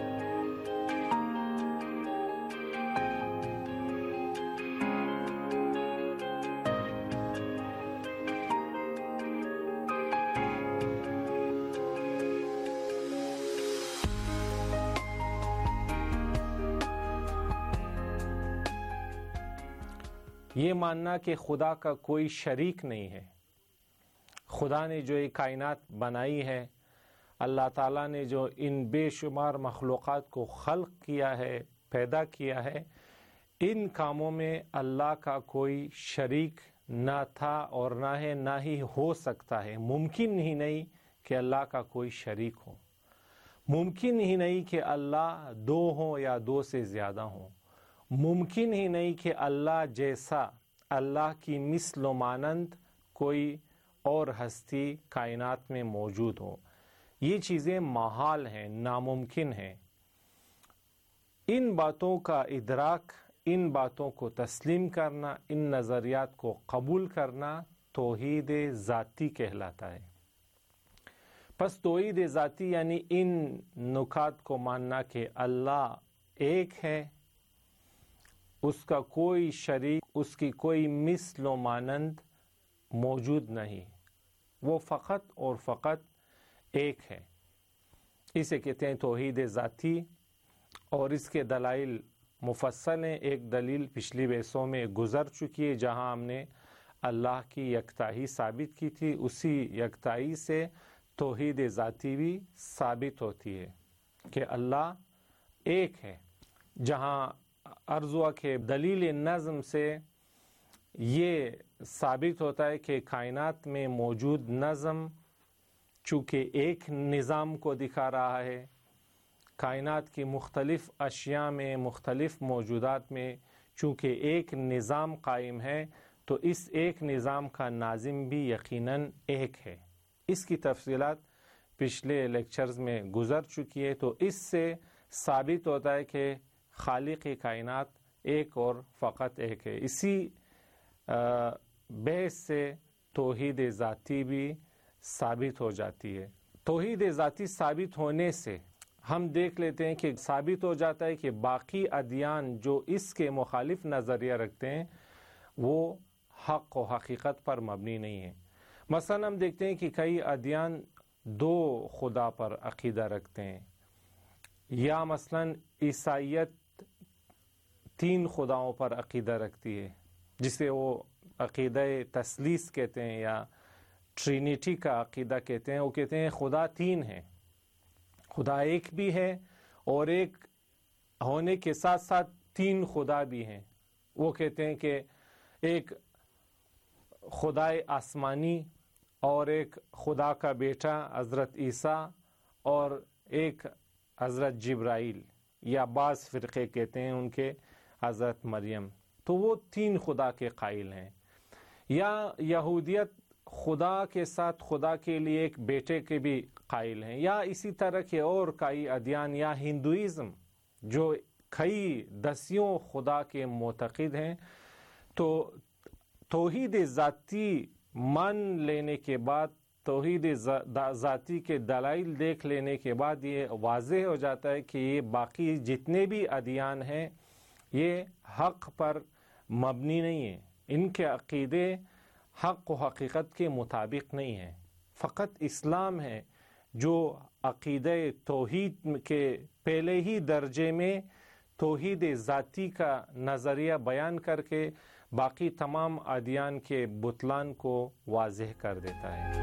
یہ ماننا کہ خدا کا کوئی شریک نہیں ہے. خدا نے جو یہ کائنات بنائی ہے، اللہ تعالیٰ نے جو ان بے شمار مخلوقات کو خلق کیا ہے، پیدا کیا ہے، ان کاموں میں اللہ کا کوئی شریک نہ تھا اور نہ ہے، نہ ہی ہو سکتا ہے. ممکن ہی نہیں کہ اللہ کا کوئی شریک ہو. ممکن ہی نہیں کہ اللہ 2 ہوں یا 2 سے زیادہ ہوں. ممکن ہی نہیں کہ اللہ جیسا، اللہ کی مثل و مانند کوئی اور ہستی کائنات میں موجود ہو. یہ چیزیں محال ہیں، ناممکن ہیں. ان باتوں کا ادراک، ان باتوں کو تسلیم کرنا، ان نظریات کو قبول کرنا توحید ذاتی کہلاتا ہے. پس توحید ذاتی یعنی ان نکات کو ماننا کہ اللہ ایک ہے، اس کا کوئی شریک، اس کی کوئی مثل و مانند موجود نہیں، وہ فقط اور فقط ایک ہے. اسے کہتے ہیں توحید ذاتی. اور اس کے دلائل مفصل ہیں. ایک دلیل پچھلی بحثوں میں گزر چکی ہے جہاں ہم نے اللہ کی یکتائی ثابت کی تھی. اسی یکتائی سے توحید ذاتی بھی ثابت ہوتی ہے کہ اللہ ایک ہے. جہاں عرض ہوا کہ دلیل نظم سے یہ ثابت ہوتا ہے کہ کائنات میں موجود نظم چونکہ ایک نظام کو دکھا رہا ہے، کائنات کی مختلف اشیاء میں، مختلف موجودات میں چونکہ ایک نظام قائم ہے، تو اس ایک نظام کا ناظم بھی یقیناً ایک ہے. اس کی تفصیلات پچھلے لیکچرز میں گزر چکی ہے. تو اس سے ثابت ہوتا ہے کہ خالق کائنات ایک اور فقط ایک ہے. اسی بحث سے توحید ذاتی بھی ثابت ہو جاتی ہے. توحید ذاتی ثابت ہونے سے ہم دیکھ لیتے ہیں کہ ثابت ہو جاتا ہے کہ باقی ادیان جو اس کے مخالف نظریہ رکھتے ہیں وہ حق و حقیقت پر مبنی نہیں ہیں. مثلا ہم دیکھتے ہیں کہ کئی ادیان 2 خدا پر عقیدہ رکھتے ہیں، یا مثلا عیسائیت 3 خداؤں پر عقیدہ رکھتی ہے، جسے وہ عقیدہ تثلیث کہتے ہیں یا ٹرینیٹی کا عقیدہ کہتے ہیں. وہ کہتے ہیں خدا 3 ہیں، خدا ایک بھی ہے اور ایک ہونے کے ساتھ ساتھ 3 خدا بھی ہیں. وہ کہتے ہیں کہ ایک خدا آسمانی اور ایک خدا کا بیٹا حضرت عیسیٰ اور ایک حضرت جبرائیل، یا بعض فرقے کہتے ہیں ان کے حضرت مریم. تو وہ 3 خدا کے قائل ہیں. یا یہودیت خدا کے ساتھ خدا کے لیے ایک بیٹے کے بھی قائل ہیں. یا اسی طرح کے اور کئی ادیان، یا ہندوازم جو کئی دسیوں خدا کے معتقد ہیں. تو توحید ذاتی مان لینے کے بعد، توحید ذاتی کے دلائل دیکھ لینے کے بعد یہ واضح ہو جاتا ہے کہ یہ باقی جتنے بھی ادیان ہیں یہ حق پر مبنی نہیں ہیں، ان کے عقیدے حق و حقیقت کے مطابق نہیں ہیں. فقط اسلام ہے جو عقیدہ توحید کے پہلے ہی درجے میں توحید ذاتی کا نظریہ بیان کر کے باقی تمام ادیان کے بطلان کو واضح کر دیتا ہے۔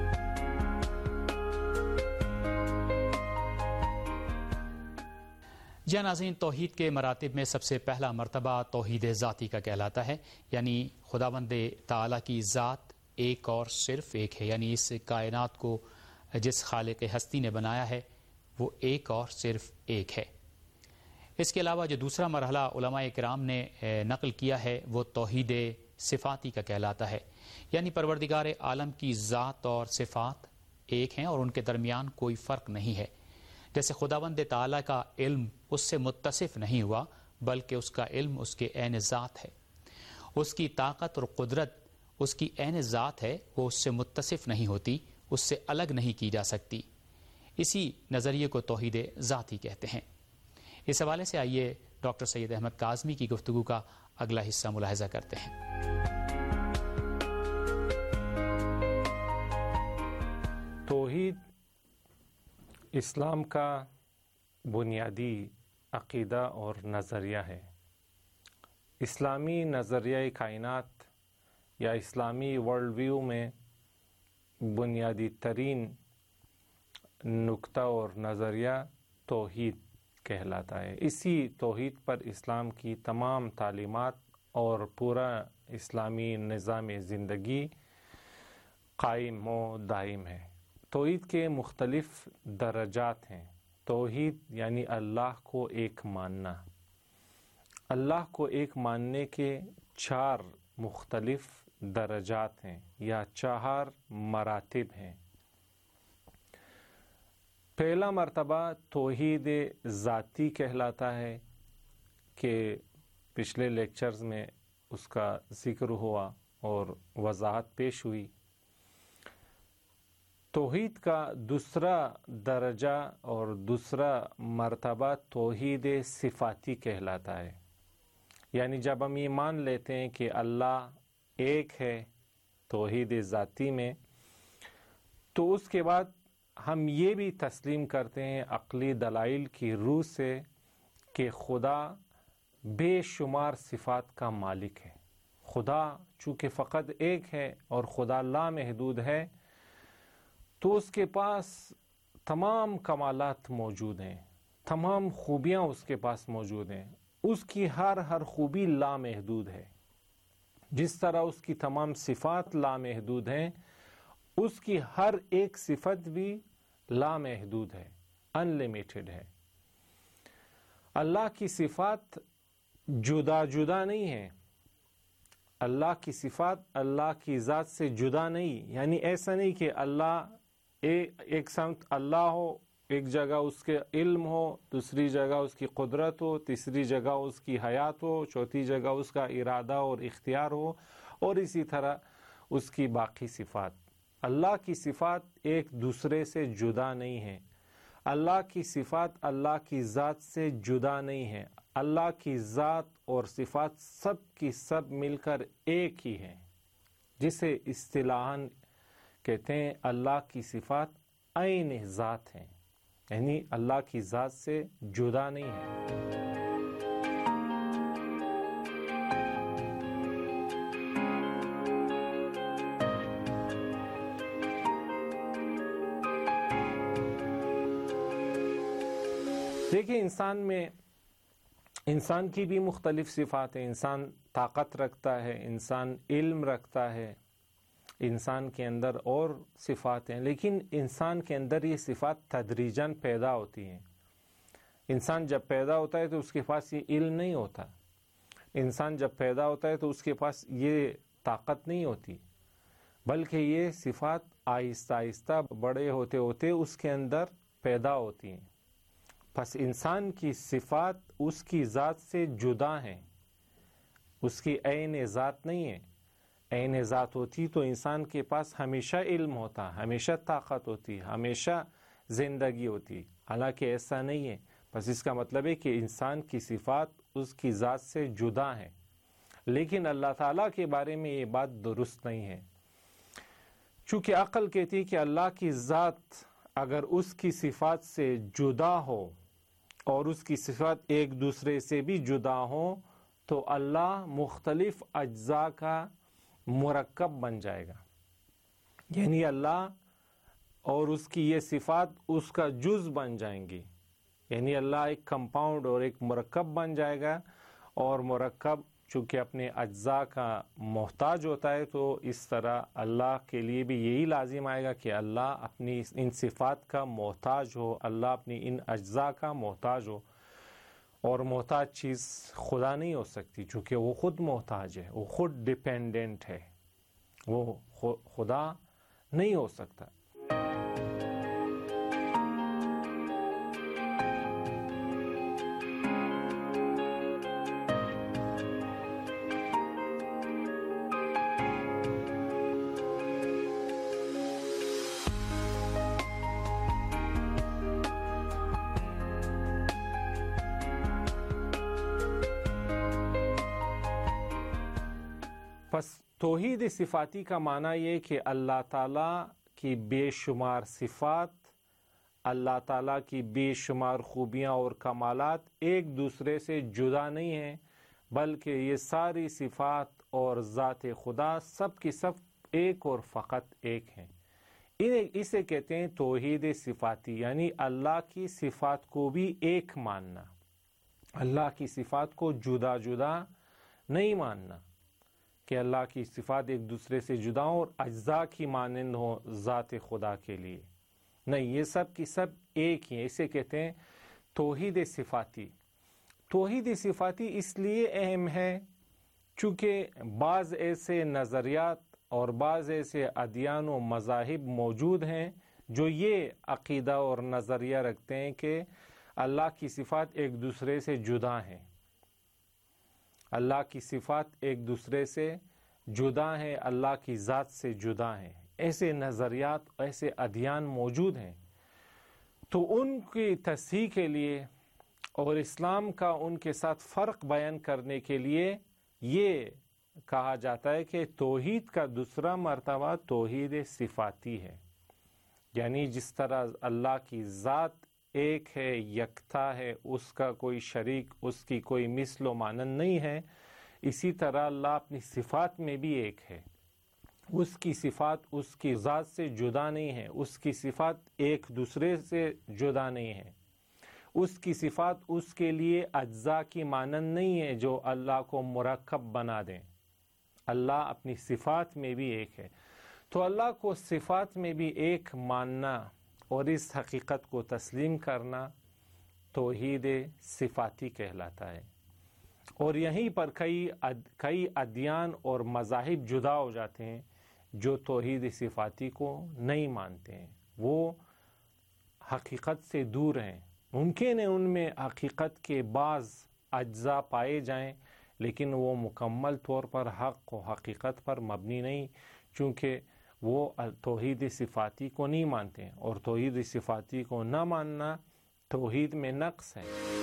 جی ناظرین، توحید کے مراتب میں سب سے پہلا مرتبہ توحید ذاتی کا کہلاتا ہے، یعنی خداوند تعالیٰ کی ذات ایک اور صرف ایک ہے، یعنی اس کائنات کو جس خالق ہستی نے بنایا ہے وہ ایک اور صرف ایک ہے۔ اس کے علاوہ جو دوسرا مرحلہ علماء کرام نے نقل کیا ہے وہ توحید صفاتی کا کہلاتا ہے، یعنی پروردگار عالم کی ذات اور صفات ایک ہیں اور ان کے درمیان کوئی فرق نہیں ہے۔ جیسے خداوند تعالیٰ کا علم اس سے متصف نہیں ہوا بلکہ اس کا علم اس کے عین ذات ہے، اس کی طاقت اور قدرت اس کی عین ذات ہے، وہ اس سے متصف نہیں ہوتی، اس سے الگ نہیں کی جا سکتی۔ اسی نظریے کو توحید ذاتی کہتے ہیں۔ اس حوالے سے آئیے ڈاکٹر سید احمد کاظمی کی گفتگو کا اگلا حصہ ملاحظہ کرتے ہیں۔ توحید اسلام کا بنیادی عقیدہ اور نظریہ ہے۔ اسلامی نظریہ کائنات یا اسلامی ورلڈ ویو میں بنیادی ترین نقطہ اور نظریہ توحید کہلاتا ہے۔ اسی توحید پر اسلام کی تمام تعلیمات اور پورا اسلامی نظام زندگی قائم و دائم ہے۔ توحید کے مختلف درجات ہیں۔ توحید یعنی اللہ کو ایک ماننا۔ اللہ کو ایک ماننے کے 4 مختلف درجات ہیں یا 4 مراتب ہیں۔ پہلا مرتبہ توحید ذاتی کہلاتا ہے کہ پچھلے لیکچرز میں اس کا ذکر ہوا اور وضاحت پیش ہوئی۔ توحید کا دوسرا درجہ اور دوسرا مرتبہ توحید صفاتی کہلاتا ہے، یعنی جب ہم یہ مان لیتے ہیں کہ اللہ ایک ہے توحید ذاتی میں، تو اس کے بعد ہم یہ بھی تسلیم کرتے ہیں عقلی دلائل کی روح سے کہ خدا بے شمار صفات کا مالک ہے۔ خدا چونکہ فقط ایک ہے اور خدا لامحدود ہے، تو اس کے پاس تمام کمالات موجود ہیں، تمام خوبیاں اس کے پاس موجود ہیں۔ اس کی ہر خوبی لامحدود ہے۔ جس طرح اس کی تمام صفات لامحدود ہیں، اس کی ہر ایک صفت بھی لامحدود ہے، ان لمیٹڈ ہے۔ اللہ کی صفات جدا جدا نہیں ہیں۔ اللہ کی صفات اللہ کی ذات سے جدا نہیں، یعنی ایسا نہیں کہ اللہ ایک سمت اللہ ہو، ایک جگہ اس کے علم ہو، دوسری جگہ اس کی قدرت ہو، تیسری جگہ اس کی حیات ہو، چوتھی جگہ اس کا ارادہ اور اختیار ہو، اور اسی طرح اس کی باقی صفات۔ اللہ کی صفات ایک دوسرے سے جدا نہیں ہیں۔ اللہ کی صفات اللہ کی ذات سے جدا نہیں ہیں۔ اللہ کی ذات اور صفات سب کی سب مل کر ایک ہی ہیں، جسے اصطلاحاً کہتے ہیں اللہ کی صفات عین ذات ہیں، یعنی اللہ کی ذات سے جدا نہیں ہے۔ دیکھیں، انسان کی بھی مختلف صفات ہیں۔ انسان طاقت رکھتا ہے، انسان علم رکھتا ہے، انسان کے اندر اور صفات ہیں، لیکن انسان کے اندر یہ صفات تدریجاً پیدا ہوتی ہیں۔ انسان جب پیدا ہوتا ہے تو اس کے پاس یہ علم نہیں ہوتا۔ انسان جب پیدا ہوتا ہے تو اس کے پاس یہ طاقت نہیں ہوتی، بلکہ یہ صفات آہستہ آہستہ بڑے ہوتے ہوتے اس کے اندر پیدا ہوتی ہیں۔ پس انسان کی صفات اس کی ذات سے جدا ہیں، اس کی عین ذات نہیں ہے۔ عین ذات ہوتی تو انسان کے پاس ہمیشہ علم ہوتا، ہمیشہ طاقت ہوتی، ہمیشہ زندگی ہوتی، حالانکہ ایسا نہیں ہے۔ بس اس کا مطلب ہے کہ انسان کی صفات اس کی ذات سے جدا ہیں، لیکن اللہ تعالیٰ کے بارے میں یہ بات درست نہیں ہے۔ چونکہ عقل کہتی ہے کہ اللہ کی ذات اگر اس کی صفات سے جدا ہو اور اس کی صفات ایک دوسرے سے بھی جدا ہوں تو اللہ مختلف اجزاء کا مرکب بن جائے گا. یعنی اللہ اور اس کی یہ صفات اس کا جز بن جائیں گی. یعنی اللہ ایک کمپاؤنڈ اور ایک مرکب بن جائے گا، اور مرکب چونکہ اپنے اجزاء کا محتاج ہوتا ہے تو اس طرح اللہ کے لیے بھی یہی لازم آئے گا کہ اللہ اپنی ان صفات کا محتاج ہو، اللہ اپنی ان اجزاء کا محتاج ہو. اور محتاج چیز خدا نہیں ہو سکتی، چونکہ وہ خود محتاج ہے، وہ خود ڈیپینڈنٹ ہے، وہ خدا نہیں ہو سکتا. پس توحید صفاتی کا معنی یہ کہ اللہ تعالیٰ کی بے شمار صفات، اللہ تعالیٰ کی بے شمار خوبیاں اور کمالات ایک دوسرے سے جدا نہیں ہیں، بلکہ یہ ساری صفات اور ذات خدا سب کی سب ایک اور فقط ایک ہیں. اسے کہتے ہیں توحید صفاتی، یعنی اللہ کی صفات کو بھی ایک ماننا، اللہ کی صفات کو جدا جدا نہیں ماننا کہ اللہ کی صفات ایک دوسرے سے جدا ہوں اور اجزاء کی مانند ہوں ذات خدا کے لیے. نہیں، یہ سب کی سب ایک ہی ہیں. اسے کہتے ہیں توحید صفاتی. توحید صفاتی اس لیے اہم ہے چونکہ بعض ایسے نظریات اور بعض ایسے ادیان و مذاہب موجود ہیں جو یہ عقیدہ اور نظریہ رکھتے ہیں کہ اللہ کی صفات ایک دوسرے سے جدا ہیں، اللہ کی صفات ایک دوسرے سے جدا ہیں، اللہ کی ذات سے جدا ہیں. ایسے نظریات، ایسے ادیان موجود ہیں. تو ان کی تصحیح کے لیے اور اسلام کا ان کے ساتھ فرق بیان کرنے کے لیے یہ کہا جاتا ہے کہ توحید کا دوسرا مرتبہ توحید صفاتی ہے. یعنی جس طرح اللہ کی ذات ایک ہے، یکتا ہے، اس کا کوئی شریک، اس کی کوئی مثل و مانند نہیں ہے، اسی طرح اللہ اپنی صفات میں بھی ایک ہے. اس کی صفات اس کی ذات سے جدا نہیں ہے، اس کی صفات ایک دوسرے سے جدا نہیں ہے، اس کی صفات اس کے لیے اجزاء کی مانند نہیں ہے جو اللہ کو مرکب بنا دیں. اللہ اپنی صفات میں بھی ایک ہے. تو اللہ کو صفات میں بھی ایک ماننا اور اس حقیقت کو تسلیم کرنا توحید صفاتی کہلاتا ہے. اور یہیں پر کئی ادیان اور مذاہب جدا ہو جاتے ہیں جو توحید صفاتی کو نہیں مانتے ہیں، وہ حقیقت سے دور ہیں. ممکن ہے ان میں حقیقت کے بعض اجزاء پائے جائیں لیکن وہ مکمل طور پر حق و حقیقت پر مبنی نہیں، چونکہ وہ توحید صفاتی کو نہیں مانتے ہیں، اور توحید صفاتی کو نہ ماننا توحید میں نقص ہے.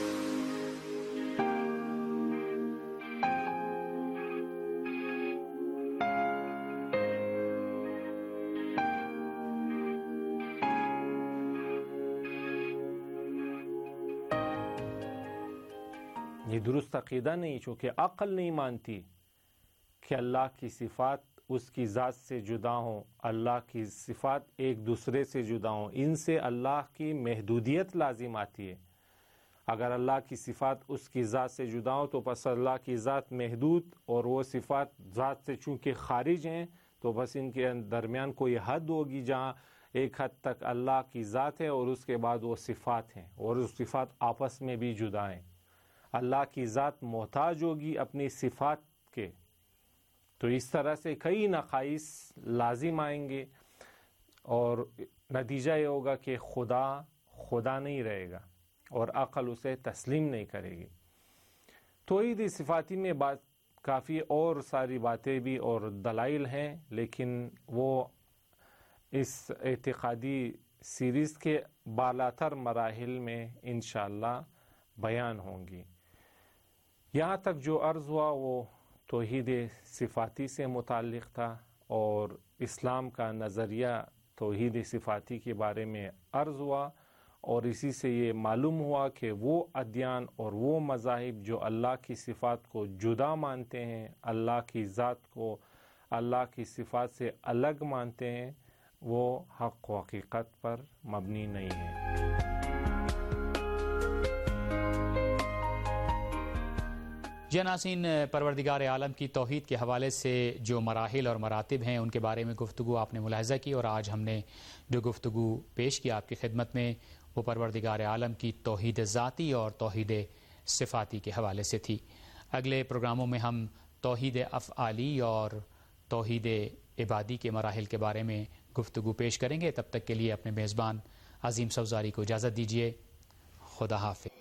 یہ درست عقیدہ نہیں، چونکہ عقل نہیں مانتی کہ اللہ کی صفات اس کی ذات سے جدا ہوں، اللہ کی صفات ایک دوسرے سے جدا ہوں. ان سے اللہ کی محدودیت لازم آتی ہے. اگر اللہ کی صفات اس کی ذات سے جدا ہوں تو پس اللہ کی ذات محدود، اور وہ صفات ذات سے چونکہ خارج ہیں تو بس ان کے درمیان کوئی حد ہوگی جہاں ایک حد تک اللہ کی ذات ہے اور اس کے بعد وہ صفات ہیں، اور وہ صفات آپس میں بھی جدا ہیں. اللہ کی ذات محتاج ہوگی اپنی صفات کے. تو اس طرح سے کئی نقائص لازم آئیں گے اور نتیجہ یہ ہوگا کہ خدا نہیں رہے گا اور عقل اسے تسلیم نہیں کرے گی. توحید صفاتی میں کافی اور ساری باتیں بھی اور دلائل ہیں، لیکن وہ اس اعتقادی سیریز کے بالاتر مراحل میں انشاءاللہ بیان ہوں گی. یہاں تک جو عرض ہوا وہ توحید صفاتی سے متعلق تھا، اور اسلام کا نظریہ توحید صفاتی کے بارے میں عرض ہوا، اور اسی سے یہ معلوم ہوا کہ وہ ادیان اور وہ مذاہب جو اللہ کی صفات کو جدا مانتے ہیں، اللہ کی ذات کو اللہ کی صفات سے الگ مانتے ہیں، وہ حق و حقیقت پر مبنی نہیں ہیں۔ جی ناظرین، پروردگار عالم کی توحید کے حوالے سے جو مراحل اور مراتب ہیں ان کے بارے میں گفتگو آپ نے ملاحظہ کی، اور آج ہم نے جو گفتگو پیش کی آپ کی خدمت میں وہ پروردگار عالم کی توحید ذاتی اور توحید صفاتی کے حوالے سے تھی۔ اگلے پروگراموں میں ہم توحید افعالی اور توحید عبادی کے مراحل کے بارے میں گفتگو پیش کریں گے۔ تب تک کے لیے اپنے میزبان عظیم سوزاری کو اجازت دیجیے۔ خدا حافظ۔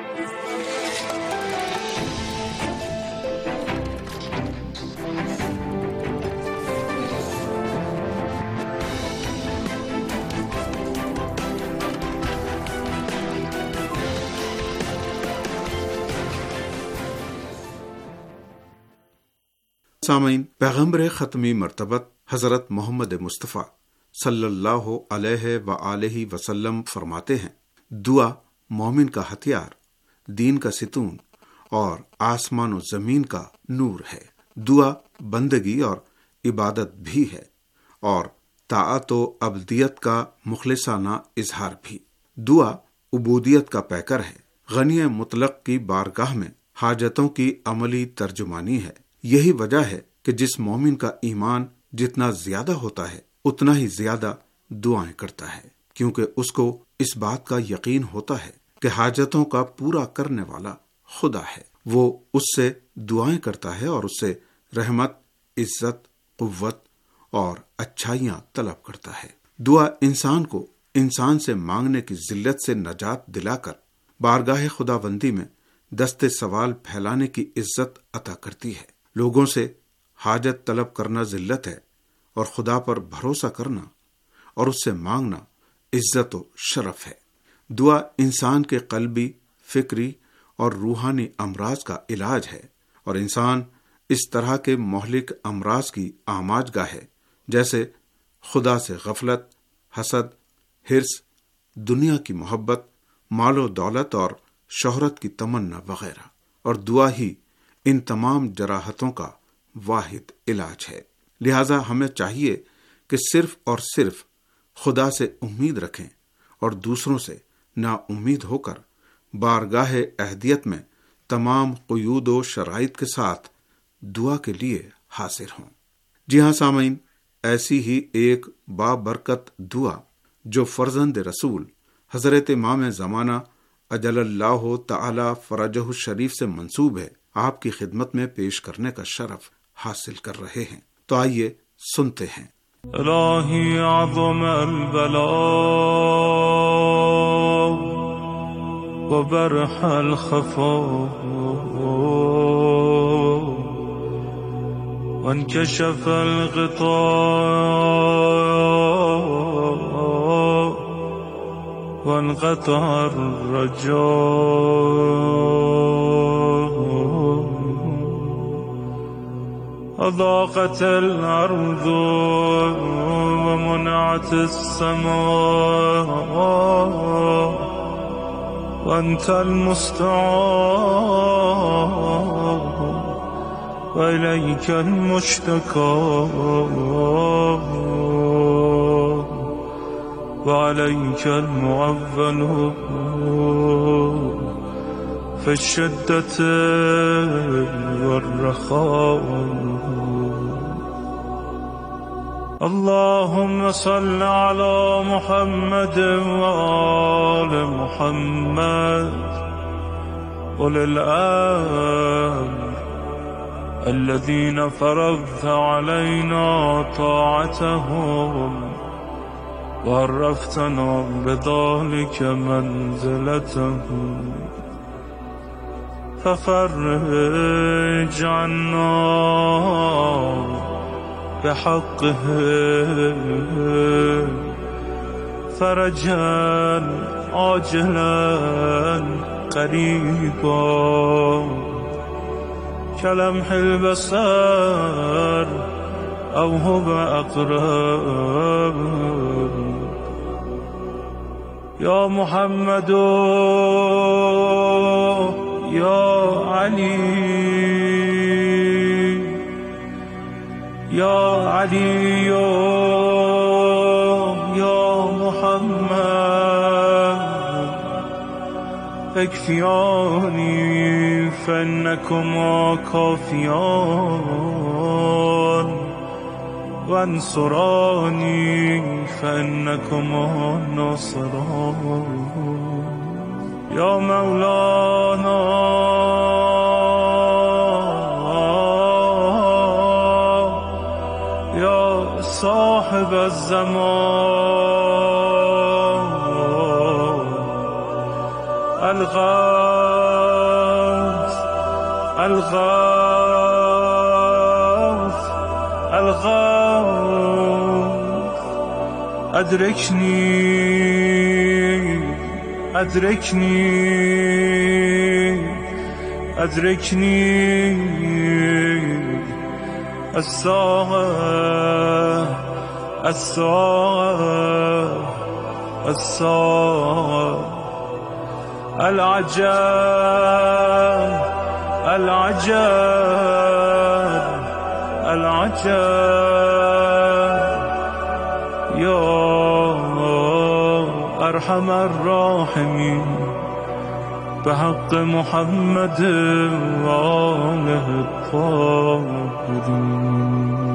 سامعین، پیغمبر ختمی مرتبت حضرت محمد مصطفیٰ صلی اللہ علیہ وآلہ وسلم فرماتے ہیں، دعا مومن کا ہتھیار، دین کا ستون اور آسمان و زمین کا نور ہے۔ دعا بندگی اور عبادت بھی ہے، اور طاعت و عبدیت کا مخلصانہ اظہار بھی۔ دعا عبودیت کا پیکر ہے، غنی مطلق کی بارگاہ میں حاجتوں کی عملی ترجمانی ہے۔ یہی وجہ ہے کہ جس مومن کا ایمان جتنا زیادہ ہوتا ہے اتنا ہی زیادہ دعائیں کرتا ہے، کیونکہ اس کو اس بات کا یقین ہوتا ہے کہ حاجتوں کا پورا کرنے والا خدا ہے۔ وہ اس سے دعائیں کرتا ہے اور اس سے رحمت، عزت، قوت اور اچھائیاں طلب کرتا ہے۔ دعا انسان کو انسان سے مانگنے کی ذلت سے نجات دلا کر بارگاہ خداوندی میں دست سوال پھیلانے کی عزت عطا کرتی ہے۔ لوگوں سے حاجت طلب کرنا ذلت ہے، اور خدا پر بھروسہ کرنا اور اس سے مانگنا عزت و شرف ہے۔ دعا انسان کے قلبی، فکری اور روحانی امراض کا علاج ہے، اور انسان اس طرح کے مہلک امراض کی آماج گاہ ہے، جیسے خدا سے غفلت، حسد، حرص، دنیا کی محبت، مال و دولت اور شہرت کی تمنا وغیرہ، اور دعا ہی ان تمام جراحتوں کا واحد علاج ہے۔ لہذا ہمیں چاہیے کہ صرف اور صرف خدا سے امید رکھیں اور دوسروں سے نا امید ہو کر بارگاہ اہدیت میں تمام قیود و شرائط کے ساتھ دعا کے لیے حاضر ہوں۔ جی ہاں سامعین، ایسی ہی ایک بابرکت دعا جو فرزند رسول حضرت امام زمانہ اجل اللہ تعالی فرجہ الشریف سے منسوب ہے، آپ کی خدمت میں پیش کرنے کا شرف حاصل کر رہے ہیں۔ تو آئیے سنتے ہیں۔ الہی اعظم البلاء وبرح الخفاء وانكشف الغطاء وانقطع الرجاء أضاقت الأرض ومنعت السماء وأنت المستعان وإليك المشتكى وعليك المعول في الشدة والرخاء اللهم صل على محمد وآل محمد أولي الأمر الذين فرضت علينا طاعتهم وعرفتنا بذلك منزلتهم ففرج عنا بحقه فرجا عاجلا قريبا كلمح البصر أو هو أقرب يا محمد يا علي يا علي يا محمد اكفياني فإنكما كافيان وانصراني فإنكما ناصران يا مولانا يا صاحب الزمان الغوث الغوث الغوث أدركني أدركني أدركني الساعة الساعة الساعة العجاب العجاب العجاب يا أرحم الراحمين بحق محمد وآله الطاهرين.